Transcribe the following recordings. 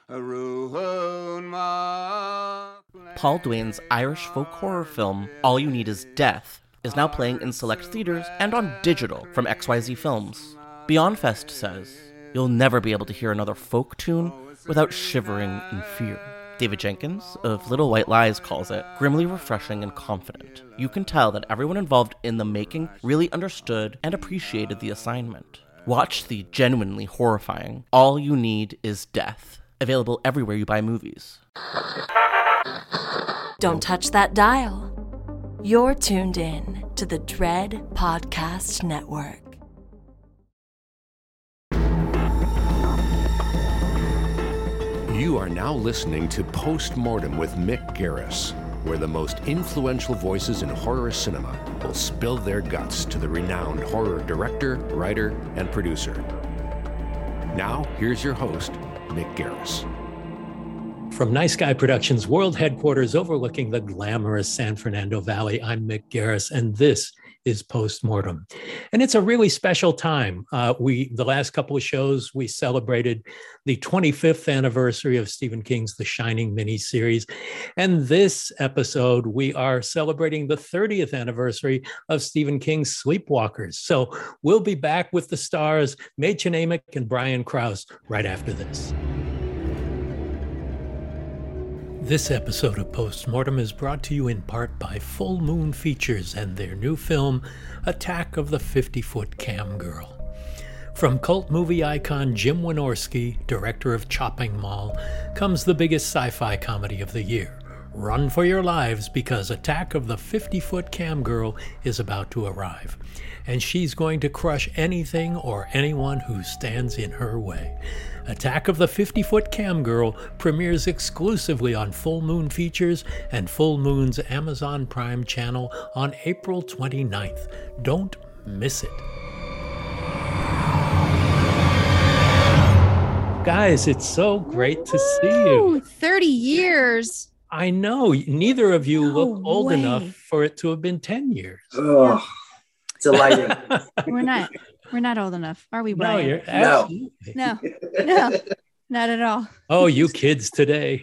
Paul Duane's Irish folk horror film, All You Need Is Death, is now playing in select theaters and on digital from XYZ Films. Beyond Fest says, "You'll never be able to hear another folk tune without shivering in fear." David Jenkins of Little White Lies calls it grimly refreshing and confident. You can tell that everyone involved in the making really understood and appreciated the assignment. Watch the genuinely horrifying All You Need Is Death, available everywhere you buy movies. Don't touch that dial. You're tuned in to the Dread Podcast Network. You are now listening to Postmortem with Mick Garris, where the most influential voices in horror cinema will spill their guts to the renowned horror director, writer, and producer. Now, here's your host, Mick Garris. From Nice Guy Productions World Headquarters overlooking the glamorous San Fernando Valley, I'm Mick Garris, and this is Postmortem. And it's a really special time. The last couple of shows, we celebrated the 25th anniversary of Stephen King's The Shining miniseries. And this episode, we are celebrating the 30th anniversary of Stephen King's Sleepwalkers. So we'll be back with the stars, Mädchen Amick and Brian Krause, right after this. This episode of Postmortem is brought to you in part by Full Moon Features and their new film, Attack of the 50-Foot Cam Girl. From cult movie icon Jim Wynorski, director of Chopping Mall, comes the biggest sci-fi comedy of the year. Run for your lives because Attack of the 50-Foot Cam Girl is about to arrive. And she's going to crush anything or anyone who stands in her way. Attack of the 50-Foot Cam Girl premieres exclusively on Full Moon Features and Full Moon's Amazon Prime channel on April 29th. Don't miss it. Guys, it's so great to see you. 30 years. I know. Neither of you No look old way. enough for it to have been 10 years. Oh, delighting. We're not old enough, are we, No, Brian? you're absolutely. No, not at all. Oh, you kids today.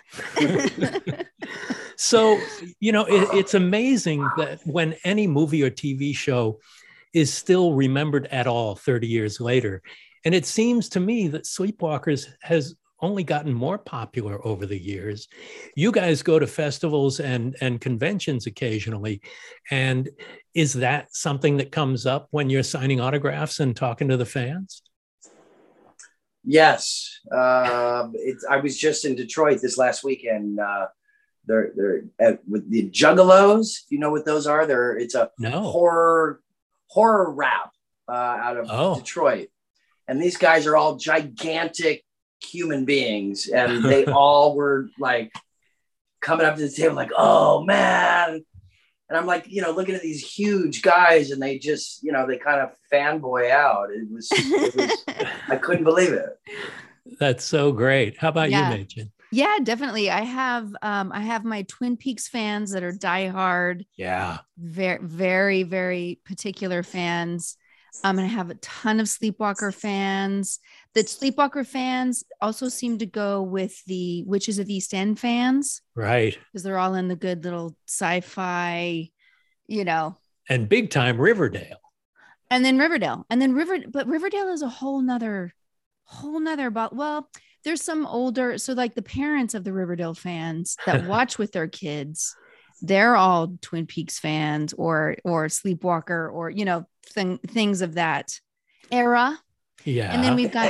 So, it's amazing that when any movie or TV show is still remembered at all 30 years later. And it seems to me that Sleepwalkers has only gotten more popular over the years. You guys go to festivals and conventions occasionally. And is that something that comes up when you're signing autographs and talking to the fans? Yes. I was just in Detroit this last weekend. They're with the Juggalos. You know what those are? It's a horror rap out of Detroit. And these guys are all gigantic human beings, and they all were like coming up to the table like, "Oh man." And I'm like, looking at these huge guys, and they just, they kind of fanboy out. It was I couldn't believe it. That's so great. How about you, Mädchen? Yeah, definitely. I have my Twin Peaks fans that are diehard. Yeah. Very, very, very particular fans. And I have a ton of Sleepwalker fans. The Sleepwalker fans also seem to go with the Witches of East End fans. Right. Because they're all in the good little sci-fi, And big time Riverdale. And then Riverdale. But Riverdale is a whole nother about, well, there's some older, so like the parents of the Riverdale fans that watch with their kids, they're all Twin Peaks fans or Sleepwalker or, things of that era. Yeah. And then we've got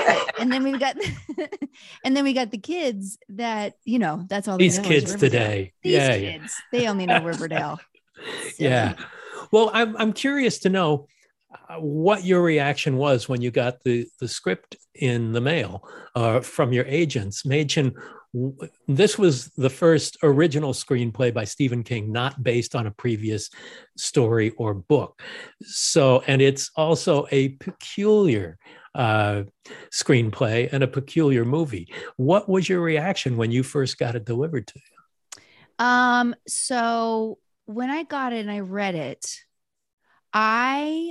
the kids that, that's all these kids today. These kids, they only know Riverdale. Yeah. Well, I'm curious to know what your reaction was when you got the script in the mail from your agents. Mädchen, this was the first original screenplay by Stephen King, not based on a previous story or book. So, and it's also a peculiar screenplay and a peculiar movie. What was your reaction when you first got it delivered to you? So when I got it and I read it, I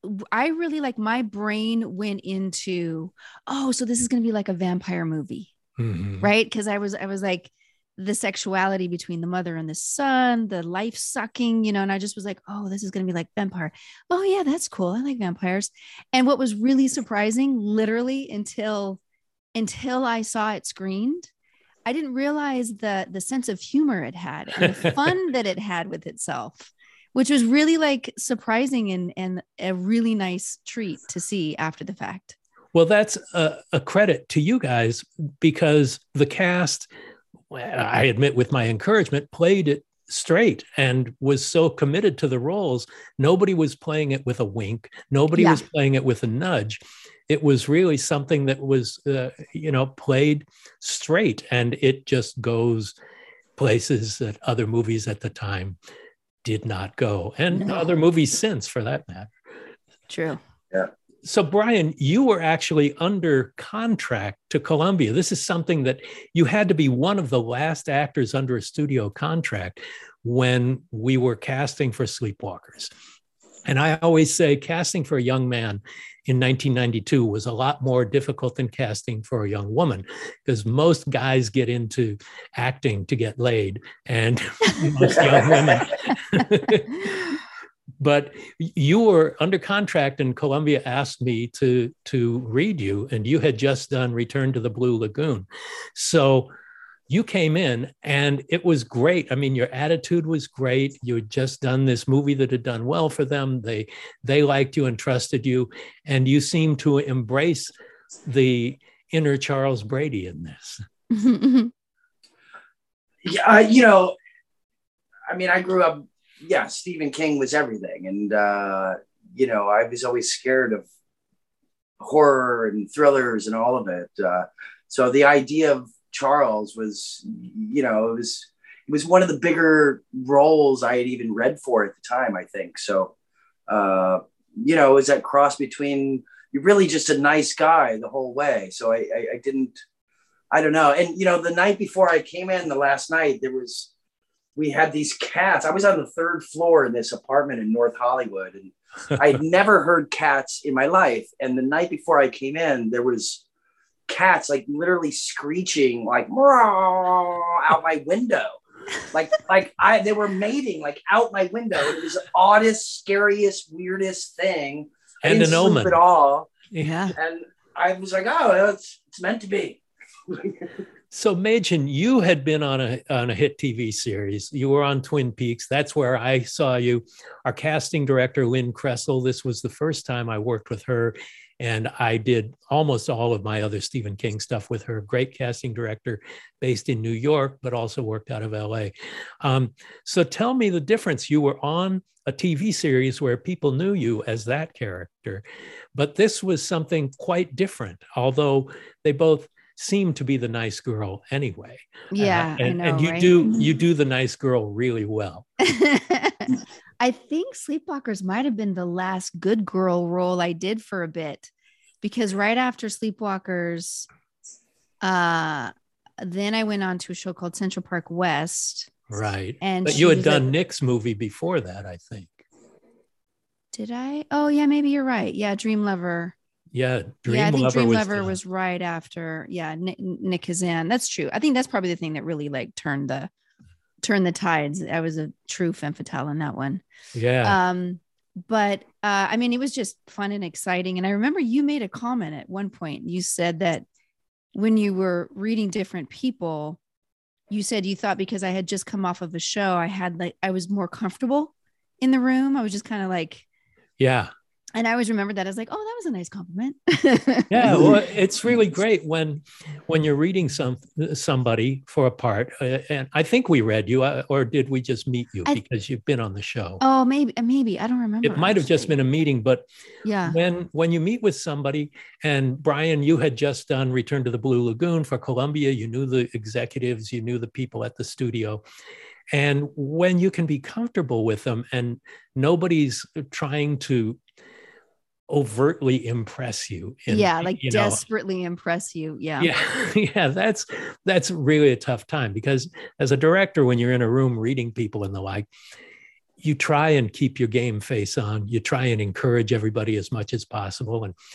really, like, my brain went into, so this is going to be like a vampire movie. right? Because I was like, the sexuality between the mother and the son, the life sucking, and I just was like, oh, this is going to be like vampire. Oh yeah, that's cool. I like vampires. And what was really surprising, literally until I saw it screened, I didn't realize the sense of humor it had and the fun that it had with itself, which was really like surprising and a really nice treat to see after the fact. Well, that's a credit to you guys, because the cast, I admit with my encouragement, played it straight and was so committed to the roles. Nobody was playing it with a wink. Nobody was playing it with a nudge. It was really something that was, played straight, and it just goes places that other movies at the time did not go, and other movies since, for that matter. True. Yeah. So, Brian, you were actually under contract to Columbia. This is something that you had to be one of the last actors under a studio contract when we were casting for Sleepwalkers. And I always say casting for a young man in 1992 was a lot more difficult than casting for a young woman, because most guys get into acting to get laid, and most young women. But you were under contract, and Columbia asked me to read you, and you had just done Return to the Blue Lagoon. So you came in, and it was great. I mean, your attitude was great. You had just done this movie that had done well for them. They liked you and trusted you, and you seemed to embrace the inner Charles Brady in this. Yeah, I mean, I grew up. Yeah, Stephen King was everything. And, I was always scared of horror and thrillers and all of it. So the idea of Charles was, it was one of the bigger roles I had even read for at the time, I think. So, it was that cross between, you're really just a nice guy the whole way. So I don't know. And, the night before I came in, the last night, we had these cats. I was on the third floor in this apartment in North Hollywood, and I'd never heard cats in my life. And the night before I came in, there was cats like literally screeching like out my window. They were mating like out my window. It was the oddest, scariest, weirdest thing. And an omen at all. Yeah. And I was like, oh, it's meant to be. So, Machen, you had been on a hit TV series. You were on Twin Peaks. That's where I saw you. Our casting director, Lynn Kressel, this was the first time I worked with her, and I did almost all of my other Stephen King stuff with her. Great casting director based in New York, but also worked out of LA. So tell me the difference. You were on a TV series where people knew you as that character, but this was something quite different, although they both seem to be the nice girl anyway. Yeah, I know, and right? you do the nice girl really well. I think Sleepwalkers might have been the last good girl role I did for a bit, because right after Sleepwalkers, then I went on to a show called Central Park West. Right. And but you had done Nick's movie before that, I think. Did I? Oh yeah, maybe you're right. Yeah, Dream Lover. Yeah, I think Dream Lover was right after. Yeah, Nick Kazan. That's true. I think that's probably the thing that really like turned the tides. I was a true femme fatale in that one. Yeah. But I mean, it was just fun and exciting. And I remember you made a comment at one point. You said that when you were reading different people, you said you thought because I had just come off of a show, I was more comfortable in the room. I was just kind of like, yeah. And I always remembered that. I was like, oh, that was a nice compliment. Yeah, well, it's really great when you're reading somebody for a part. And I think we read you, or did we just meet you because you've been on the show? Oh, maybe. I don't remember. It might have just been a meeting, but yeah. When you meet with somebody, and Brian, you had just done Return to the Blue Lagoon for Columbia. You knew the executives, you knew the people at the studio. And when you can be comfortable with them and nobody's trying to overtly impress you. Desperately impress you. Yeah. Yeah. That's really a tough time, because as a director, when you're in a room reading people and the like, you try and keep your game face on. You try and encourage everybody as much as possible. And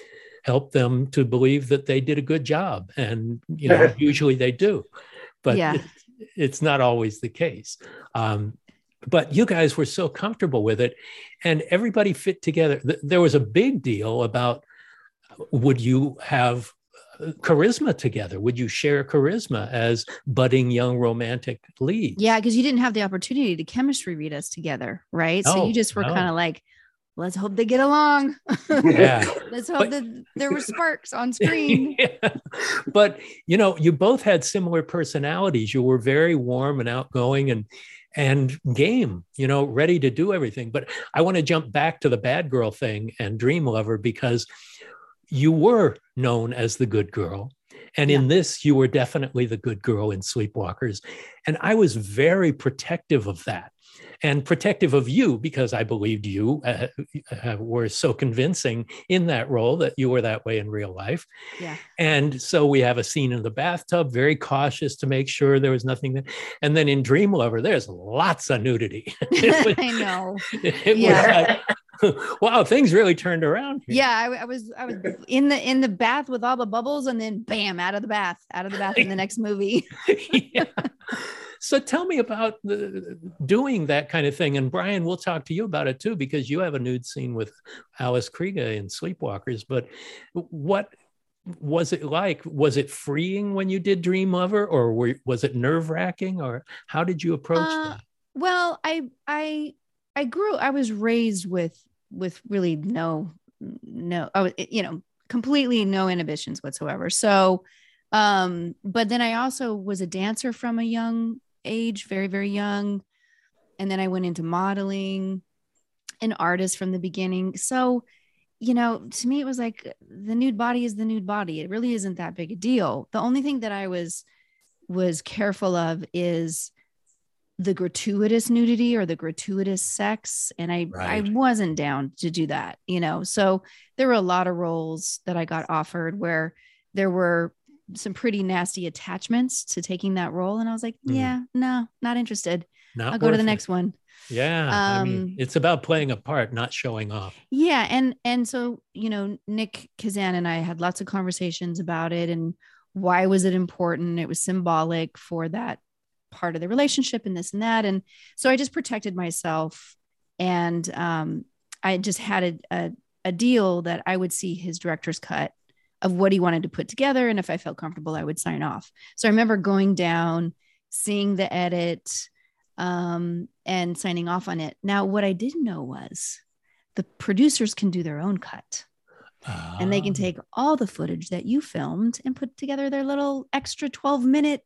help them to believe that they did a good job. And, usually they do, but it's not always the case. But you guys were so comfortable with it and everybody fit together. There was a big deal about, would you have charisma together? Would you share charisma as budding young romantic leads? Yeah, because you didn't have the opportunity to chemistry read us together, right? So you just were kind of like, let's hope they get along. Yeah. Let's hope that there were sparks on screen. Yeah. But, you both had similar personalities. You were very warm and outgoing and game, ready to do everything. But I want to jump back to the bad girl thing and Dream Lover, because you were known as the good girl. And in this, you were definitely the good girl in Sleepwalkers. And I was very protective of that and protective of you because I believed you were so convincing in that role that you were that way in real life. Yeah. And so we have a scene in the bathtub, very cautious to make sure there was nothing there. And then in Dream Lover, there's lots of nudity. I know. It was like, wow, things really turned around here. Yeah, I was in the bath with all the bubbles, and then bam, out of the bath in the next movie. Yeah. So tell me about doing that kind of thing. And Brian, we'll talk to you about it too, because you have a nude scene with Alice Krige in Sleepwalkers. But what was it like? Was it freeing when you did Dream Lover, or was it nerve-wracking, or how did you approach that? Well, I was raised with really completely no inhibitions whatsoever. So, but then I also was a dancer from a young age, very, very young. And then I went into modeling, an artist from the beginning. So, to me, it was like the nude body is the nude body. It really isn't that big a deal. The only thing that I was careful of is the gratuitous nudity or the gratuitous sex. And I wasn't down to do that, so there were a lot of roles that I got offered where there were some pretty nasty attachments to taking that role. And I was like, yeah, no, not interested. I'll go to the next one. Yeah. It's about playing a part, not showing off. Yeah. And so, Nick Kazan and I had lots of conversations about it and why was it important? It was symbolic for that part of the relationship and this and that. And so I just protected myself, and I just had a deal that I would see his director's cut of what he wanted to put together. And if I felt comfortable, I would sign off. So I remember going down, seeing the edit, and signing off on it. Now, what I didn't know was the producers can do their own cut. And they can take all the footage that you filmed and put together their little extra 12-minute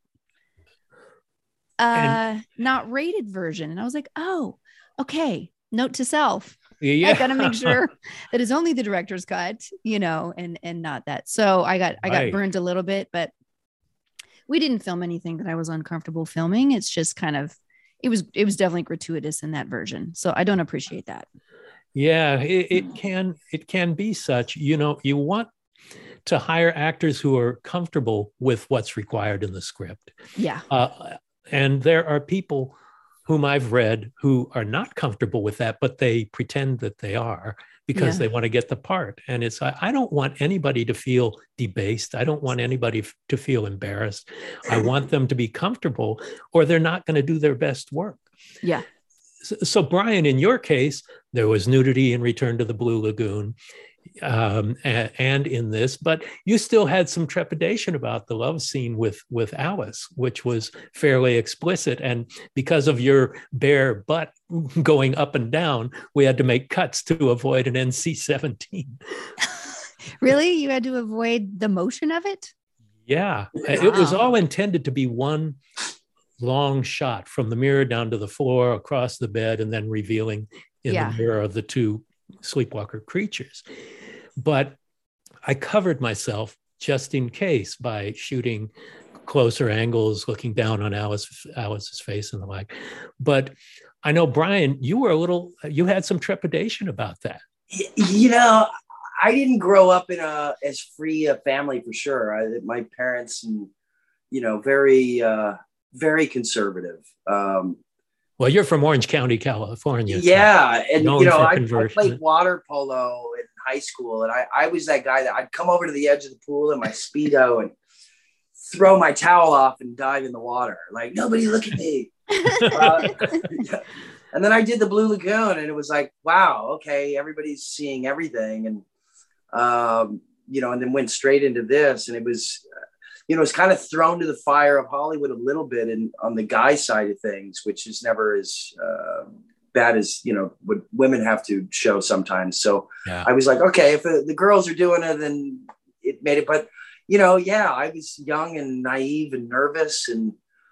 not rated version. And I was like, oh, okay. Note to self. Yeah. I gotta make sure that it's only the director's cut, and not that. So I got burned a little bit, but we didn't film anything that I was uncomfortable filming. It's just kind of, it was definitely gratuitous in that version. So I don't appreciate that. Yeah, it can be such, you want to hire actors who are comfortable with what's required in the script. Yeah. And there are people whom I've read who are not comfortable with that, but they pretend that they are because they want to get the part. And I don't want anybody to feel debased. I don't want anybody to feel embarrassed. I want them to be comfortable, or they're not going to do their best work. Yeah. So Brian, in your case, there was nudity in Return to the Blue Lagoon. And in this, but you still had some trepidation about the love scene with Alice, which was fairly explicit. And because of your bare butt going up and down, we had to make cuts to avoid an NC-17. Really? You had to avoid the motion of it? Yeah. Wow. It was all intended to be one long shot from the mirror down to the floor, across the bed, and then revealing in the mirror of the two sleepwalker creatures. But I covered myself just in case by shooting closer angles, looking down on Alice's face and the like. But I know, Brian, you had some trepidation about that. I didn't grow up in as free a family for sure. My parents, very, very conservative. Well, you're from Orange County, California. Yeah. And, I played water polo in high school, and I was that guy that I'd come over to the edge of the pool in my Speedo and throw my towel off and dive in the water. Like, nobody look at me. Yeah. And then I did the Blue Lagoon, and it was like, wow, okay, everybody's seeing everything. And, and then went straight into this. And it was, it was kind of thrown to the fire of Hollywood a little bit and on the guy side of things, which is never as bad as, what women have to show sometimes. So yeah. I was like, okay, if the girls are doing it, then it made it. But, I was young and naive and nervous, and,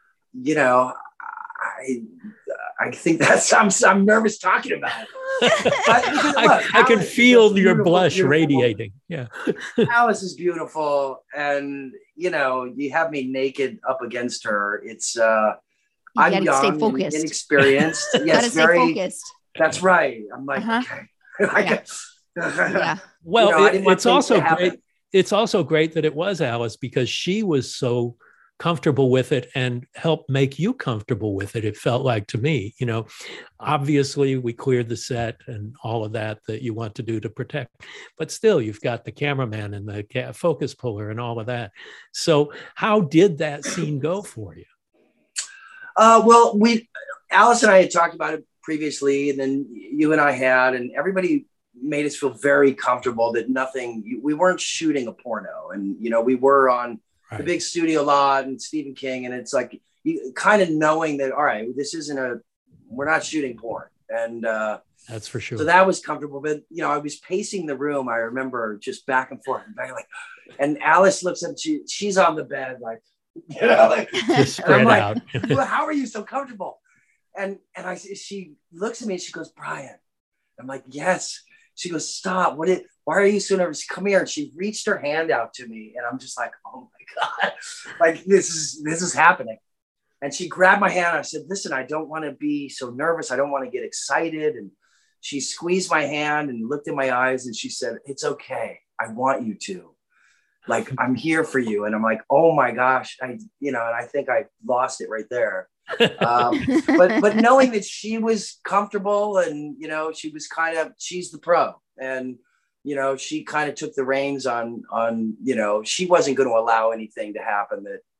I think that's I'm nervous talking about it. I can feel your blush radiating. Yeah. Alice is beautiful, and you have me naked up against her. It's I'm young, stay focused. Inexperienced. Yes, very focused. That's right. I'm like, okay. Yeah. Well, it's also great. It's also great that it was Alice, because she was so comfortable with it and helped make you comfortable with it. It felt like to me, obviously we cleared the set and all of that you want to do to protect, but still you've got the cameraman and the focus puller and all of that. So how did that scene go for you? Well, Alice and I had talked about it previously, and then you and I had, and everybody made us feel very comfortable that we weren't shooting a porno, and, we were on the big studio lot and Stephen King. And it's like, you kind of knowing that, all right, we're not shooting porn. And that's for sure. So that was comfortable. But, I was pacing the room. I remember just back and forth, and Alice looks up, she's on the bed, like, just spread out. Well, how are you so comfortable? And she looks at me and she goes, Brian. I'm like, yes. She goes, stop. Why are you so nervous? Come here. And she reached her hand out to me, and I'm just like, oh my God, like this is happening. And she grabbed my hand. I said, listen, I don't want to be so nervous. I don't want to get excited. And she squeezed my hand and looked in my eyes, and she said, it's okay. I want you to. Like, I'm here for you. And I'm like, oh my gosh. And I think I lost it right there. But knowing that she was comfortable, and she was she's the pro, and she kind of took the reins on she wasn't going to allow anything to happen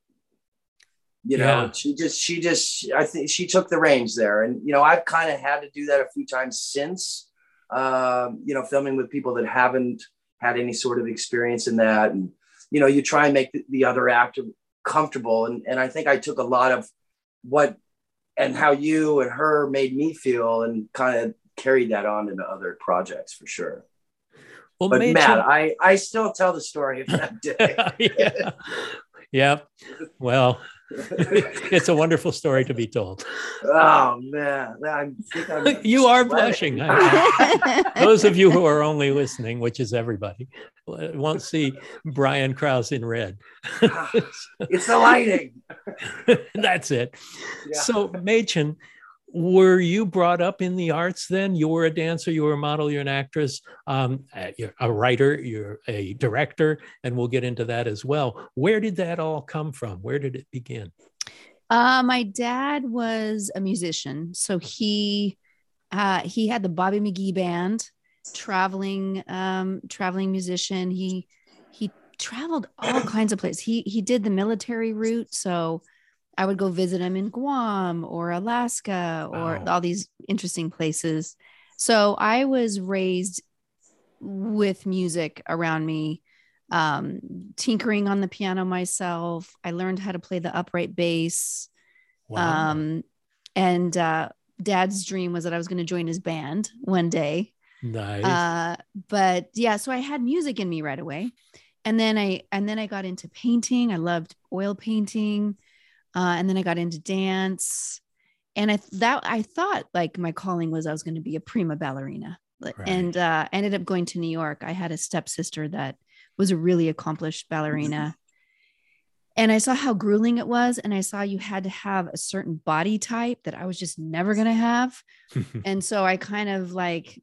that she just I think she took the reins there. And I've kind of had to do that a few times since filming with people that haven't had any sort of experience in that, and you try and make the other actor comfortable, and I think I took a lot of what and how you and her made me feel and kind of carried that on into other projects for sure. Well, but Matt, I still tell the story of that day. Yeah. Well, it's a wonderful story to be told. Oh man, you are blushing. Those of you who are only listening, which is everybody, won't see Brian Krause in red. It's the lighting. That's it. Yeah. So, Machen, were you brought up in the arts then? You were a dancer, you were a model, you're an actress, you're a writer, you're a director, and we'll get into that as well. Where did that all come from? Where did it begin? My dad was a musician. So he had the Bobby McGee Band, traveling musician. He traveled all kinds of places. He did the military route. So I would go visit him in Guam or Alaska or all these interesting places. So I was raised with music around me, tinkering on the piano myself. I learned how to play the upright bass. Wow. And Dad's dream was that I was going to join his band one day. Nice. But yeah, so I had music in me right away. And then I got into painting. I loved oil painting. And then I got into dance, and I thought like my calling was I was going to be a prima ballerina, right. And ended up going to New York. I had a stepsister that was a really accomplished ballerina, and I saw how grueling it was, and I saw you had to have a certain body type that I was just never going to have, and so I was like,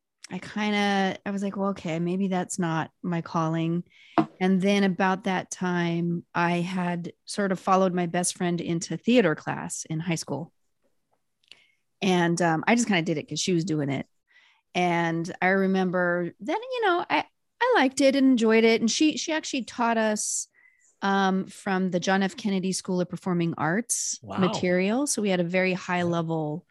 well, okay, maybe that's not my calling. And then about that time, I had sort of followed my best friend into theater class in high school. And I just kind of did it because she was doing it. And I remember then, I liked it and enjoyed it. And she actually taught us from the John F. Kennedy School of Performing Arts material. So we had a very high level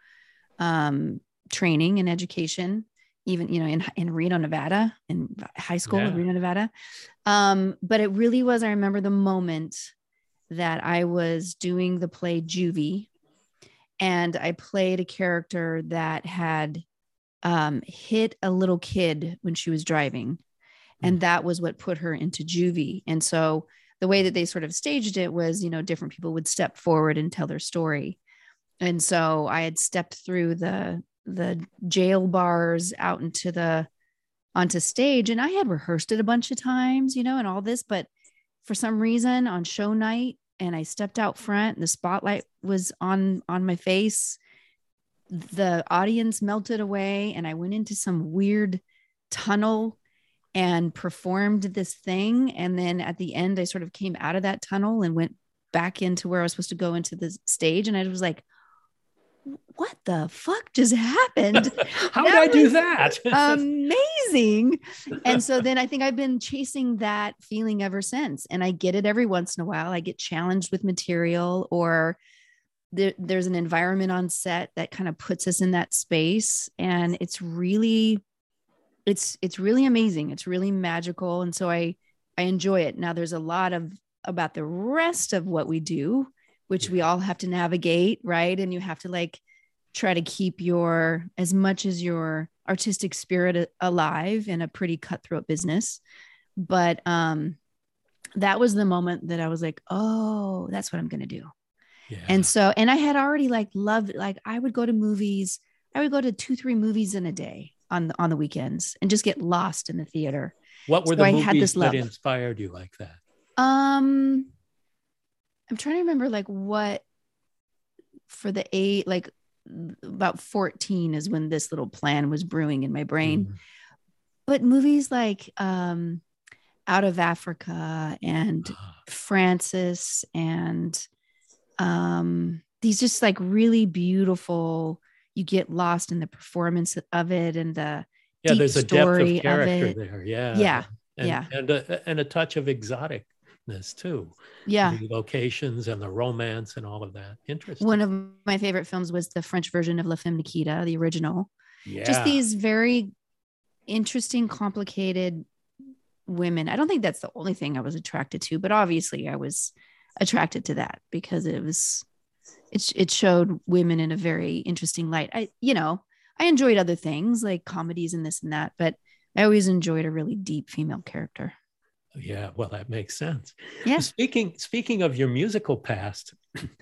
training and education, even, in Reno, Nevada, in high school in Reno, Nevada. But it really was, I remember the moment that I was doing the play Juvie, and I played a character that had hit a little kid when she was driving. And that was what put her into Juvie. And so the way that they sort of staged it was, different people would step forward and tell their story. And so I had stepped through the jail bars out onto stage, and I had rehearsed it a bunch of times, and all this, but for some reason on show night, and I stepped out front and the spotlight was on my face, the audience melted away, and I went into some weird tunnel and performed this thing. And then at the end, I sort of came out of that tunnel and went back into where I was supposed to go into the stage. And I was like, what the fuck just happened? How did I do that? Amazing. And so then I think I've been chasing that feeling ever since. And I get it every once in a while. I get challenged with material, or there's an environment on set that kind of puts us in that space. And it's really amazing. It's really magical. And so I enjoy it. Now there's a lot about the rest of what we do, which we all have to navigate. Right. And you have to try to keep as much as your artistic spirit alive in a pretty cutthroat business. But that was the moment that I was like, oh, that's what I'm going to do. Yeah. And so, and I had already loved, I would go to movies. I would go to 2-3 movies in a day on the weekends and just get lost in the theater. What were the movies that inspired you like that? I'm trying to remember what for the 8, about 14 is when this little plan was brewing in my brain. Mm. But movies like Out of Africa and Francis and these just really beautiful, you get lost in the performance of it and the deep there's a depth of character of there. And a touch of exoticness too. Yeah, the locations and the romance and all of that. Interesting. One of my favorite films was the French version of La Femme Nikita, the original. Yeah, just these very interesting, complicated women. I don't think that's the only thing I was attracted to, but obviously I was attracted to that because it showed women in a very interesting light. I enjoyed other things like comedies and this and that, but I always enjoyed a really deep female character. Yeah, well, that makes sense. Yeah. Speaking of your musical past,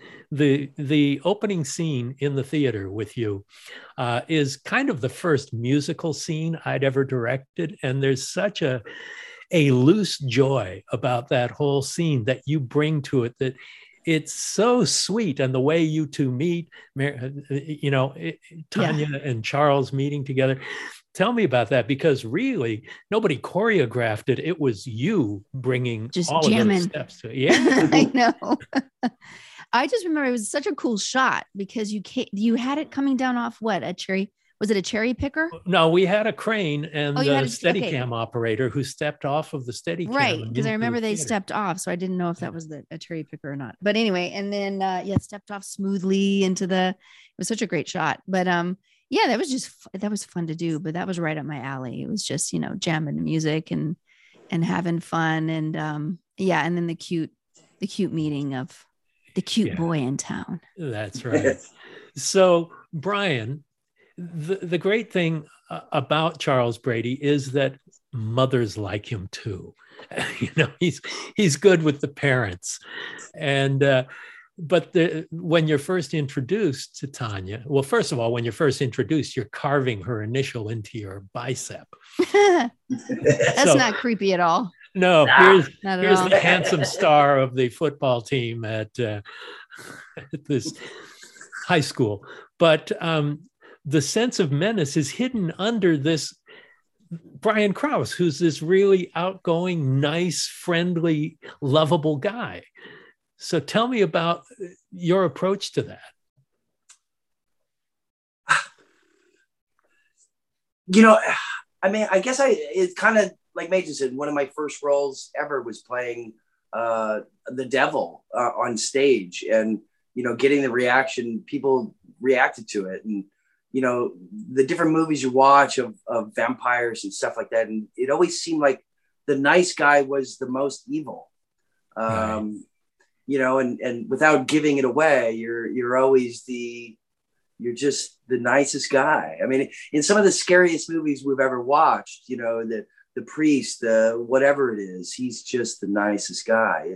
the opening scene in the theater with you is kind of the first musical scene I'd ever directed, and there's such a loose joy about that whole scene that you bring to it that it's so sweet. And the way you two meet, Tanya and Charles meeting together. Tell me about that, because really nobody choreographed it. It was you bringing just all jamming. of those steps to it. Yeah, I know. I just remember it was such a cool shot because you had it coming down off a cherry. Was it a cherry picker? No, we had a crane and the Steadicam operator who stepped off of the Steadicam. Right, because I remember they stepped off, so I didn't know if that was a cherry picker or not. But anyway, and then stepped off smoothly into it was such a great shot. But that was fun to do. But that was right up my alley. It was just jamming the music and having fun and and then the cute meeting of the cute boy in town. That's right. So Brian, the great thing about Charles Brady is that mothers like him too. He's good with the parents, and but when you're first introduced to Tanya, well, first of all, when you're first introduced, you're carving her initial into your bicep. That's not creepy at all. No, here's the handsome star of the football team at this high school, but the sense of menace is hidden under this Brian Krause, who's this really outgoing, nice, friendly, lovable guy. So tell me about your approach to that. I guess it kind of like Major said, one of my first roles ever was playing the devil on stage, and getting the reaction, people reacted to it, and the different movies you watch of vampires and stuff like that, and it always seemed like the nice guy was the most evil. Right. And without giving it away, you're always you're just the nicest guy. I mean, in some of the scariest movies we've ever watched, the priest, whatever it is, he's just the nicest guy,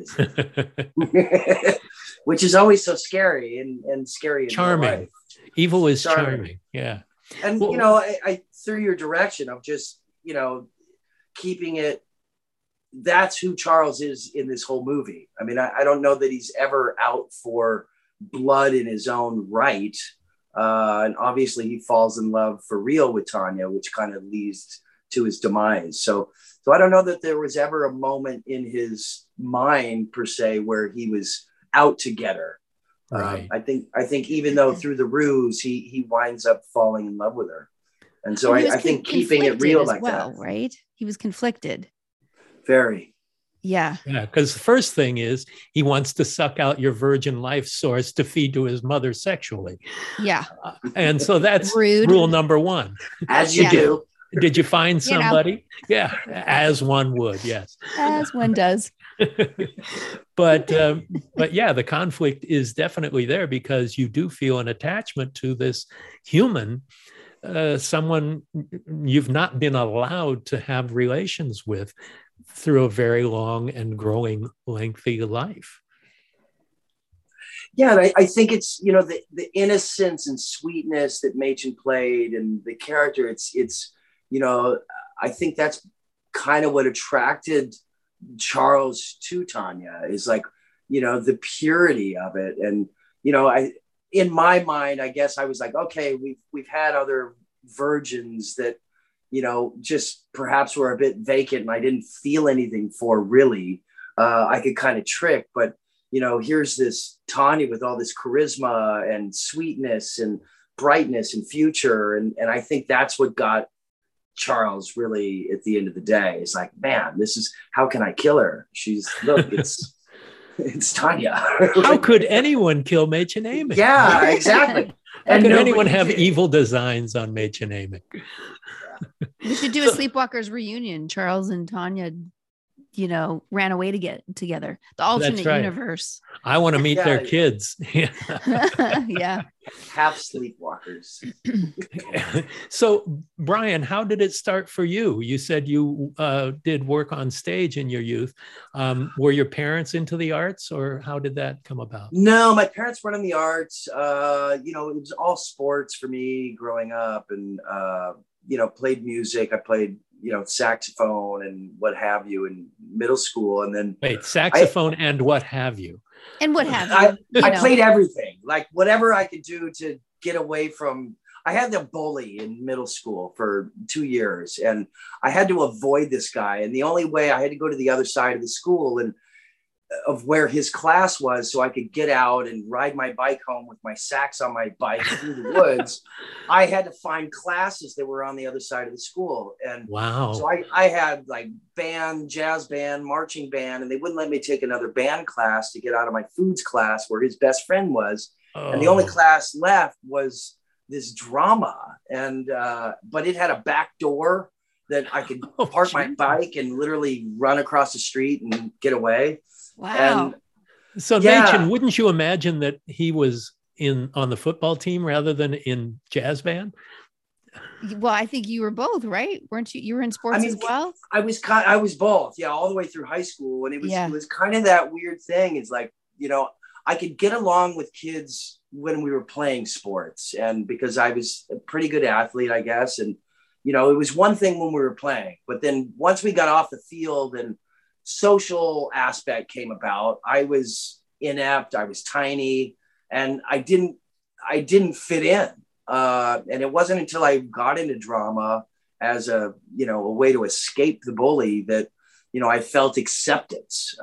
which is always so scary and scary. Charming. Evil is charming. Yeah. And, I through your direction of just, keeping it, that's who Charles is in this whole movie. I mean, I don't know that he's ever out for blood in his own right. And obviously he falls in love for real with Tanya, which kind of leads to his demise. So I don't know that there was ever a moment in his mind per se where he was out to get her. Right. I think even though through the ruse, he winds up falling in love with her. And so I think keeping it real like that. Right. He was conflicted. Very. Yeah. Yeah. Because the first thing is he wants to suck out your virgin life source to feed to his mother sexually. Yeah. And so that's rude. Rule number one. As you do. Did you find somebody? Yeah. As one would. Yes. As one does. But yeah, the conflict is definitely there because you do feel an attachment to this human, someone you've not been allowed to have relations with through a very long and growing, lengthy life. Yeah, and I think it's, the innocence and sweetness that Machen played and the character, it's I think that's kind of what attracted Charles to Tanya is like, the purity of it. And, in my mind, I guess I was like, okay, we've had other virgins that, just perhaps were a bit vacant and I didn't feel anything for really. I could kind of trick, but, here's this Tanya with all this charisma and sweetness and brightness and future. And I think that's what got Charles really at the end of the day is like, man, this is, how can I kill her? It's Tanya. How could anyone kill Machen Amick? Yeah, exactly. How could anyone have evil designs on Machen Amick? We should do a Sleepwalkers reunion. Charles and Tanya, ran away to get together. The alternate universe. I want to meet their kids. Yeah. Half Sleepwalkers. So, Brian, how did it start for you? You said you did work on stage in your youth. Were your parents into the arts, or how did that come about? No, my parents weren't in the arts. It was all sports for me growing up, and played music. I played saxophone and what have you in middle school. And then saxophone and what have you. And what have you? I played everything, like whatever I could do to get away from. I had the bully in middle school for 2 years and I had to avoid this guy. And the only way I had to go to the other side of the school and of where his class was so I could get out and ride my bike home with my sax on my bike through the woods. I had to find classes that were on the other side of the school. And wow. So I had like band, jazz band, marching band, and they wouldn't let me take another band class to get out of my foods class where his best friend was. Oh. And the only class left was this drama. And, but it had a back door that I could park my bike and literally run across the street and get away. Wow. And, so Machen, wouldn't you imagine that he was on the football team rather than in jazz band? Well, I think you were both, right? Weren't you? You were in sports as well? I was both. Yeah. All the way through high school. And it was kind of that weird thing. It's like, I could get along with kids when we were playing sports and because I was a pretty good athlete, I guess. And, it was one thing when we were playing, but then once we got off the field and social aspect came about, I was inept, I was tiny, and I didn't fit in. And it wasn't until I got into drama as a way to escape the bully that, I felt acceptance.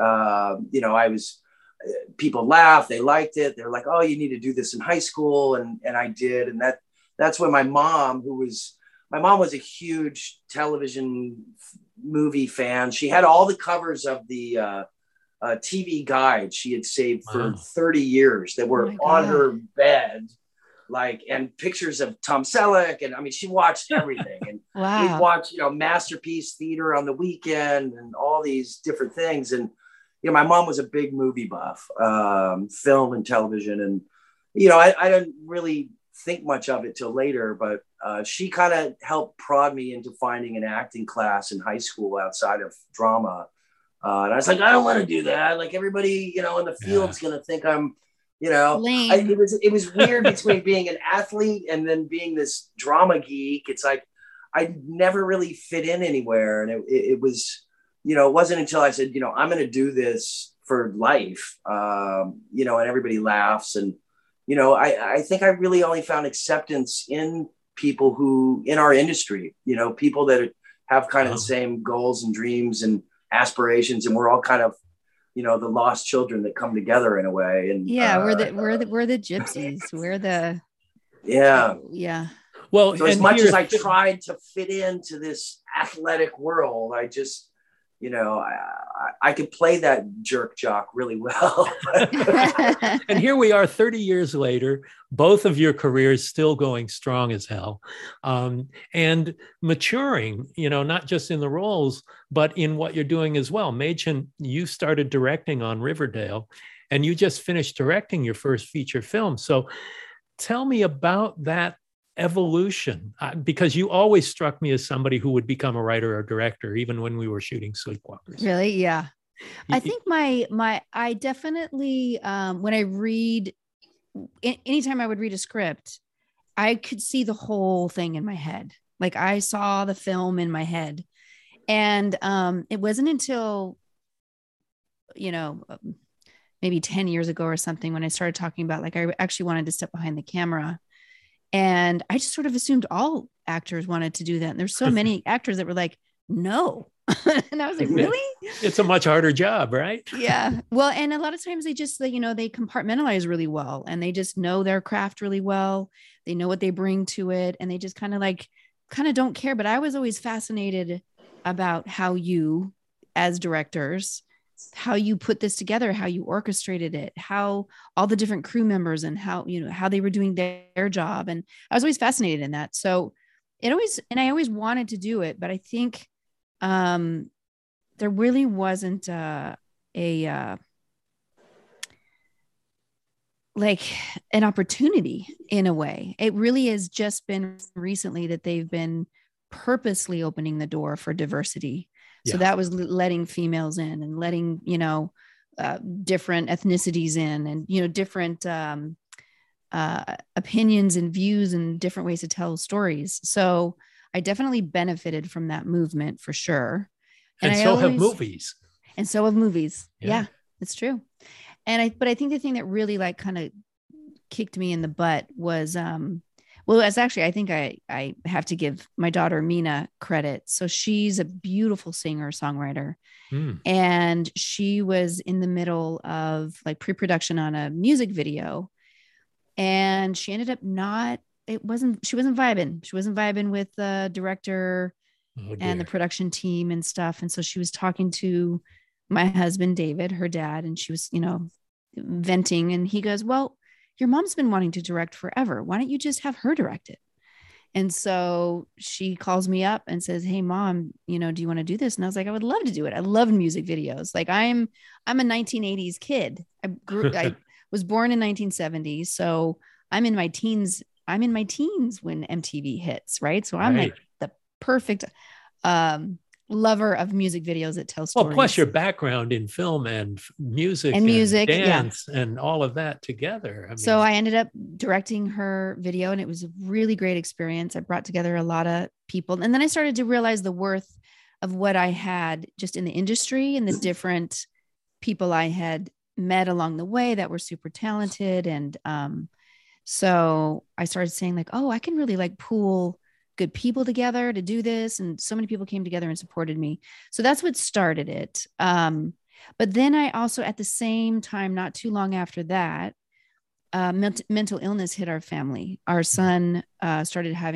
People laughed, they liked it. They're like, oh, you need to do this in high school. And I did. And that's when my mom, who was my mom was a huge television movie fan. She had all the covers of the TV guide she had saved for 30 years that were on her bed, like, and pictures of Tom Selleck. And I mean, she watched everything. And we'd watch, Masterpiece Theater on the weekend and all these different things. And, my mom was a big movie buff, film and television. And, I didn't really think much of it till later, but she kind of helped prod me into finding an acting class in high school outside of drama. And I was like, I don't want to do that. Like everybody, in the field's going to think I'm, it was weird between being an athlete and then being this drama geek. It's like, I never really fit in anywhere. And it was, it wasn't until I said, I'm going to do this for life, and everybody laughs. And, I think I really only found acceptance in people who, in our industry, people that have kind of the same goals and dreams and aspirations. And we're all kind of, the lost children that come together in a way. And we're the gypsies. We're the Well, so as much as I tried to fit into this athletic world, I just, I could play that jerk jock really well. And here we are 30 years later, both of your careers still going strong as hell, and maturing, not just in the roles, but in what you're doing as well. Machen, you started directing on Riverdale, and you just finished directing your first feature film. So tell me about that evolution, because you always struck me as somebody who would become a writer or director, even when we were shooting Sleepwalkers. Really? Yeah. I think I definitely, when I read, anytime I would read a script, I could see the whole thing in my head. Like I saw the film in my head. And it wasn't until, maybe 10 years ago or something, when I started talking about, like, I actually wanted to step behind the camera. And I just sort of assumed all actors wanted to do that. And there's so many actors that were like, no. And I was like, really? It's a much harder job, right? Yeah. Well, and a lot of times they just, they compartmentalize really well, and they just know their craft really well. They know what they bring to it, and they just kind of don't care. But I was always fascinated about how you, as directors, how you put this together, how you orchestrated it, how all the different crew members and how they were doing their job. And I was always fascinated in that. So I always wanted to do it, but I think there really wasn't like an opportunity in a way. It really has just been recently that they've been purposely opening the door for diversity. So that was letting females in and letting, different ethnicities in, and, different opinions and views and different ways to tell stories. So I definitely benefited from that movement for sure. And so have movies. And so have movies. Yeah, it's true. But I think the thing that really kind of kicked me in the butt was, I think I have to give my daughter Mina credit. So she's a beautiful singer, songwriter. And she was in the middle of pre-production on a music video. And she ended up she wasn't vibing. She wasn't vibing with the director and the production team and stuff. And so she was talking to my husband, David, her dad, and she was, venting. And he goes, well, your mom's been wanting to direct forever. Why don't you just have her direct it? And so she calls me up and says, hey, Mom, do you want to do this? And I was like, I would love to do it. I love music videos. Like I'm a 1980s kid. I was born in 1970. So I'm in my teens. I'm in my teens when MTV hits. Right. So I'm like the perfect lover of music videos that tell stories. Well, plus your background in film and music and dance and all of that together. I mean, so I ended up directing her video, and it was a really great experience. I brought together a lot of people, and then I started to realize the worth of what I had just in the industry and the different people I had met along the way that were super talented. And so I started saying I can really pool good people together to do this. And so many people came together and supported me. So that's what started it. But then I also, at the same time, not too long after that, mental illness hit our family. Our son started having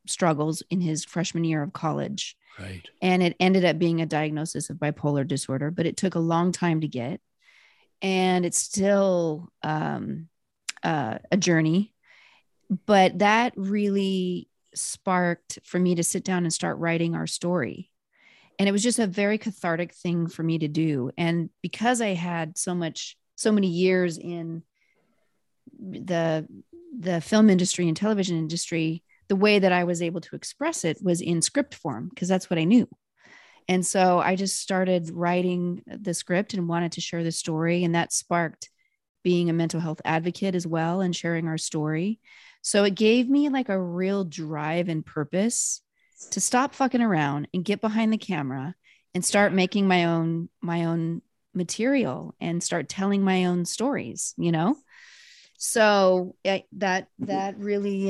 struggles in his freshman year of college. Right. And it ended up being a diagnosis of bipolar disorder, but it took a long time to get. And it's still a journey. But that really sparked for me to sit down and start writing our story. And it was just a very cathartic thing for me to do. And because I had so many years in the film industry and television industry, the way that I was able to express it was in script form, because that's what I knew. And so I just started writing the script and wanted to share the story. And that sparked being a mental health advocate as well and sharing our story. So it gave me like a real drive and purpose to stop fucking around and get behind the camera and start making my own material and start telling my own stories, you know? So that really,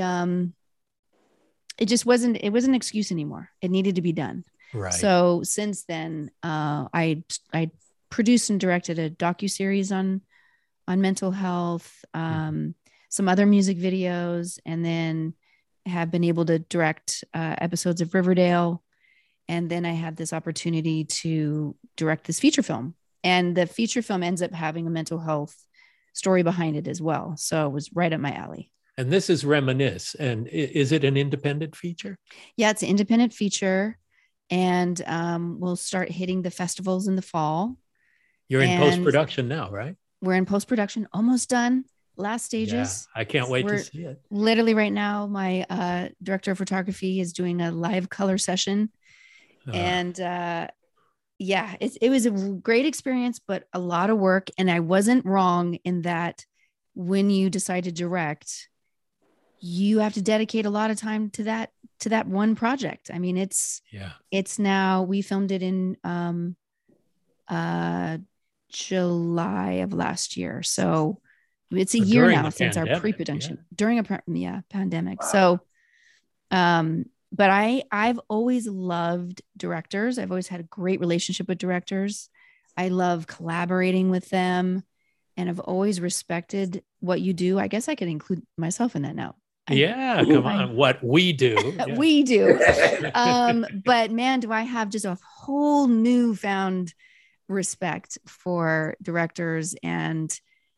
it wasn't an excuse anymore. It needed to be done. Right. So since then, I produced and directed a docuseries on mental health, some other music videos, and then have been able to direct episodes of Riverdale. And then I had this opportunity to direct this feature film. And the feature film ends up having a mental health story behind it as well. So it was right up my alley. And this is Reminisce. And is it an independent feature? Yeah, it's an independent feature. And we'll start hitting the festivals in the fall. You're in post-production now, right? We're in post-production, almost done. Last stages. Yeah, I can't wait to see it. Literally right now, my director of photography is doing a live color session. And it was a great experience, but a lot of work. And I wasn't wrong in that when you decide to direct, you have to dedicate a lot of time to that one project. I mean, it's now, we filmed it in July of last year. So it's a year now since our pre-production during a pandemic. Wow. So, but I've always loved directors. I've always had a great relationship with directors. I love collaborating with them, and I've always respected what you do. I guess I could include myself in that now. Come on, what we do. Yeah. We do. But man, do I have just a whole newfound respect for directors and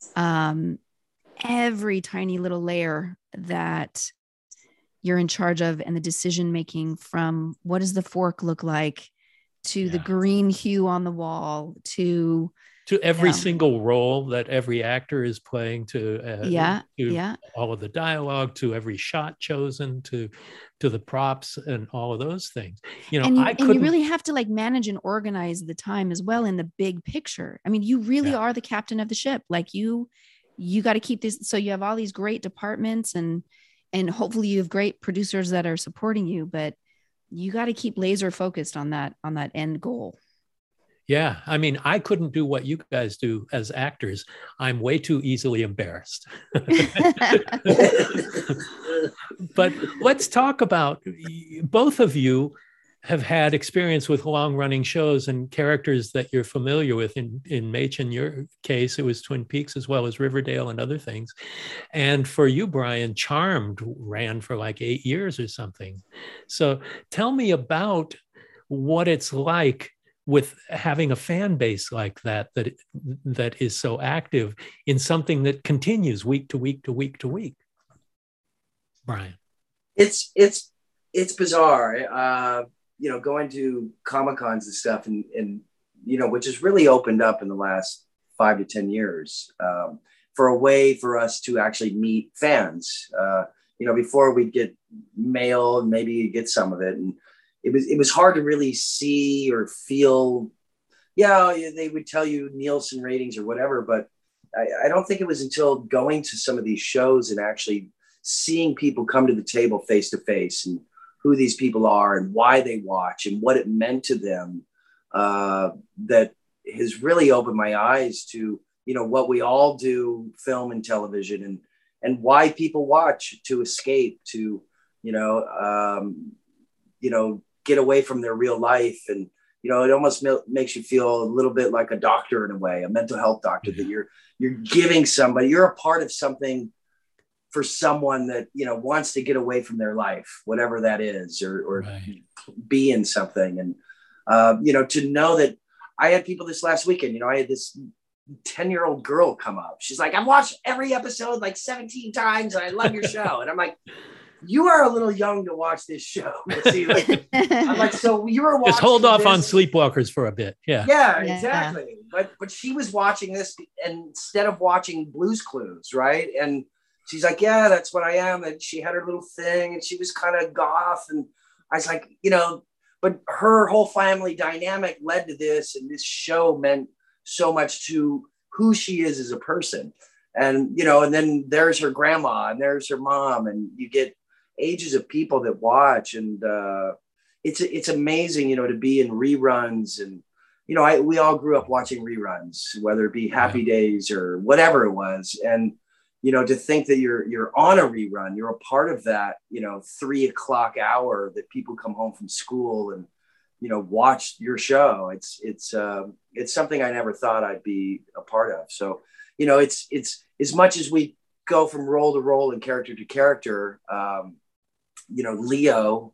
every tiny little layer that you're in charge of, and the decision making, from what does the fork look like to the green hue on the wall to every single role that every actor is playing, to all of the dialogue, to every shot chosen, to the props and all of those things. You know, and you really have to like manage and organize the time as well in the big picture. I mean, you really are the captain of the ship. Like you got to keep this. So you have all these great departments and hopefully you have great producers that are supporting you, but you got to keep laser focused on that end goal. Yeah. I mean, I couldn't do what you guys do as actors. I'm way too easily embarrassed. But let's talk about, both of you have had experience with long-running shows and characters that you're familiar with. In Mach, in your case, it was Twin Peaks as well as Riverdale and other things. And for you, Brian, Charmed ran for like 8 years or something. So tell me about what it's like with having a fan base like that is so active in something that continues week to week to week to week. Brian. It's bizarre. Going to Comic-Cons and stuff and which has really opened up in the last 5 to 10 years for a way for us to actually meet fans. Before we'd get mail and maybe you'd get some of it. And it was hard to really see or feel. They would tell you Nielsen ratings or whatever, but I don't think it was until going to some of these shows and actually seeing people come to the table face to face and who these people are and why they watch and what it meant to them, that has really opened my eyes to, what we all do, film and television, and why people watch, to escape, to, get away from their real life. And, it almost makes you feel a little bit like a doctor in a way, a mental health doctor, that you're giving somebody, you're a part of something for someone that, you know, wants to get away from their life, whatever that is, or Right. be in something. And, you know, to know that I had people this last weekend, you know, I had this 10-year-old girl come up. She's like, I've watched every episode like 17 times and I love your show. And I'm like, you are a little young to watch this show. See, like, I'm like, so you were watching Just hold off this on Sleepwalkers for a bit. Yeah. Yeah, exactly. But she was watching this instead of watching Blue's Clues, right? And she's like, yeah, that's what I am. And she had her little thing and she was kind of goth. And I was like, you know, but her whole family dynamic led to this. And this show meant so much to who she is as a person. And, you know, and then there's her grandma and there's her mom, and you get ages of people that watch. And it's amazing, you know, to be in reruns. And, you know, we all grew up watching reruns, whether it be Happy Days or whatever it was. And, you know, to think that you're on a rerun, you're a part of that, you know, 3 o'clock hour that people come home from school and, you know, watch your show. It's something I never thought I'd be a part of. So, you know, it's as much as we go from role to role and character to character, you know, Leo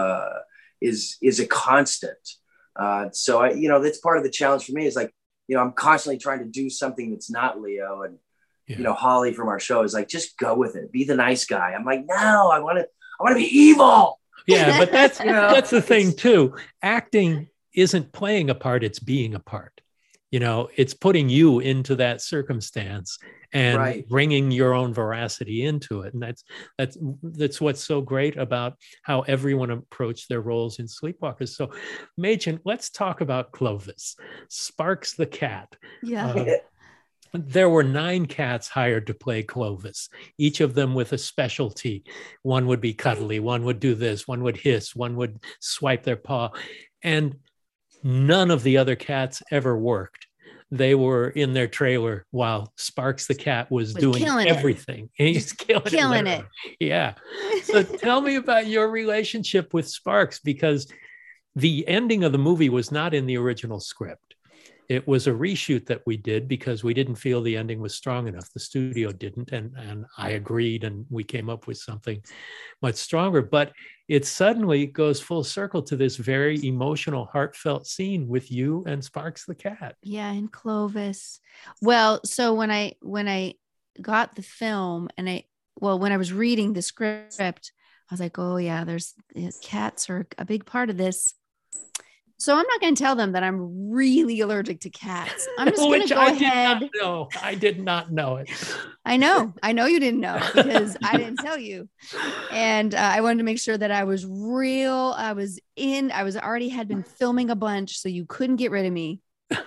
is a constant. So I, you know, that's part of the challenge for me is like, you know, I'm constantly trying to do something that's not Leo. And, you know, Holly from our show is like, just go with it. Be the nice guy. I'm like, no, I want to be evil. Yeah. But that's, You know, that's the thing too. Acting isn't playing a part. It's being a part. You know, it's putting you into that circumstance and bringing your own veracity into it. And that's what's so great about how everyone approached their roles in Sleepwalkers. So, Machen, let's talk about Clovis, Sparks the cat. Yeah. There were 9 cats hired to play Clovis, each of them with a specialty. One would be cuddly, one would do this, one would hiss, one would swipe their paw. And none of the other cats ever worked. They were in their trailer while Sparks the cat was doing everything. And he's killing it. Yeah. So tell me about your relationship with Sparks, because the ending of the movie was not in the original script. It was a reshoot that we did because we didn't feel the ending was strong enough. The studio didn't, and I agreed, and we came up with something much stronger. But it suddenly goes full circle to this very emotional, heartfelt scene with you and Sparks the cat. Yeah, and Clovis. Well, so when I got the film and when I was reading the script, I was like, oh yeah, cats are a big part of this. So I'm not going to tell them that I'm really allergic to cats. I'm just going to go ahead. I did not know it. I know you didn't know because I didn't tell you. And I wanted to make sure that I was real. I already had been filming a bunch, so you couldn't get rid of me.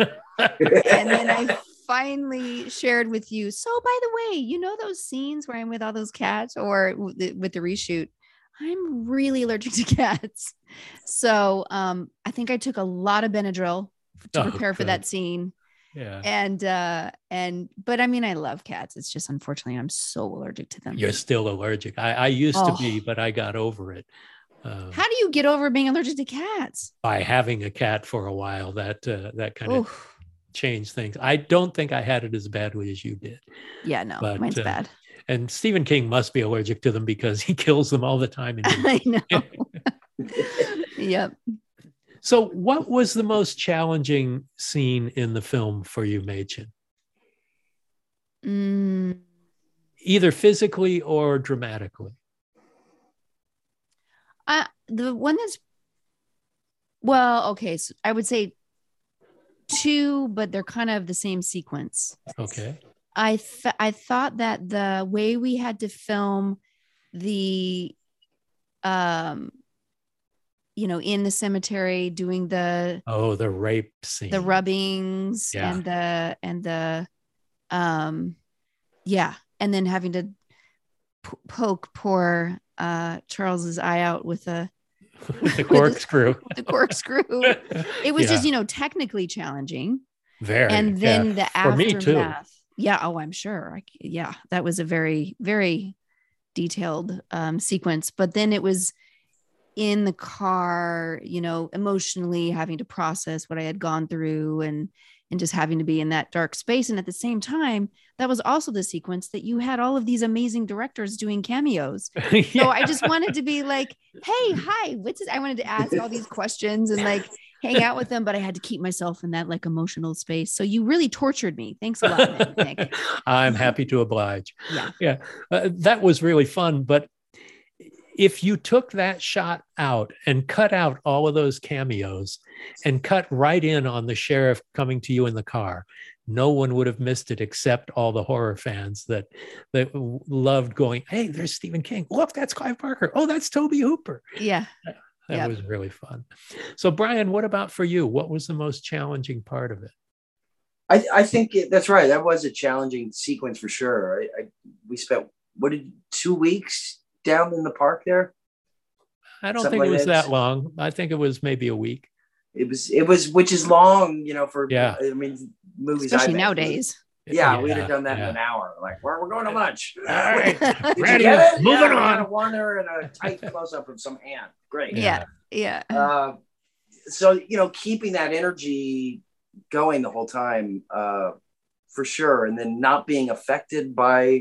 And then I finally shared with you. So by the way, you know those scenes where I'm with all those cats or with the reshoot? I'm really allergic to cats. So I think I took a lot of Benadryl to prepare for that scene. Yeah. But I mean, I love cats. It's just, unfortunately, I'm so allergic to them. You're still allergic. I used to be, but I got over it. How do you get over being allergic to cats? By having a cat for a while, that kind of changed things. I don't think I had it as badly as you did. Yeah, no, but, mine's bad. And Stephen King must be allergic to them because he kills them all the time. I know. Yep. So what was the most challenging scene in the film for you, Machen? Either physically or dramatically? The one that's, okay, so I would say 2, but they're kind of the same sequence. Okay. I thought that the way we had to film the, in the cemetery doing the rape scene, the rubbings and then having to poke poor Charles's eye out with the corkscrew. The corkscrew. It was just, technically challenging. Very. And then the aftermath. For me too. Yeah. Oh, I'm sure. That was a very, very detailed sequence. But then it was in the car, emotionally having to process what I had gone through and just having to be in that dark space. And at the same time, that was also the sequence that you had all of these amazing directors doing cameos. Yeah. So I just wanted to be like, hey, hi, what's this? I wanted to ask all these questions and like hang out with them, but I had to keep myself in that like emotional space. So you really tortured me. Thanks a lot, Nick. I'm happy to oblige. Yeah. That was really fun. But if you took that shot out and cut out all of those cameos and cut right in on the sheriff coming to you in the car, no one would have missed it except all the horror fans that loved going, hey, there's Stephen King. Look, that's Clive Barker. Oh, that's Tobe Hooper. Yeah. That was really fun. So, Brian, what about for you? What was the most challenging part of it? I think that's right. That was a challenging sequence for sure. We spent, 2 weeks down in the park there? I don't think it was that long. I think it was maybe a week. It was, which is long, for, I mean, movies. Especially nowadays. Yeah, we'd have done that in an hour. Like, we're going to lunch. All right. Ready? Moving on. A wander and a tight close-up of some hand. Great. Yeah. So, keeping that energy going the whole time, for sure. And then not being affected by,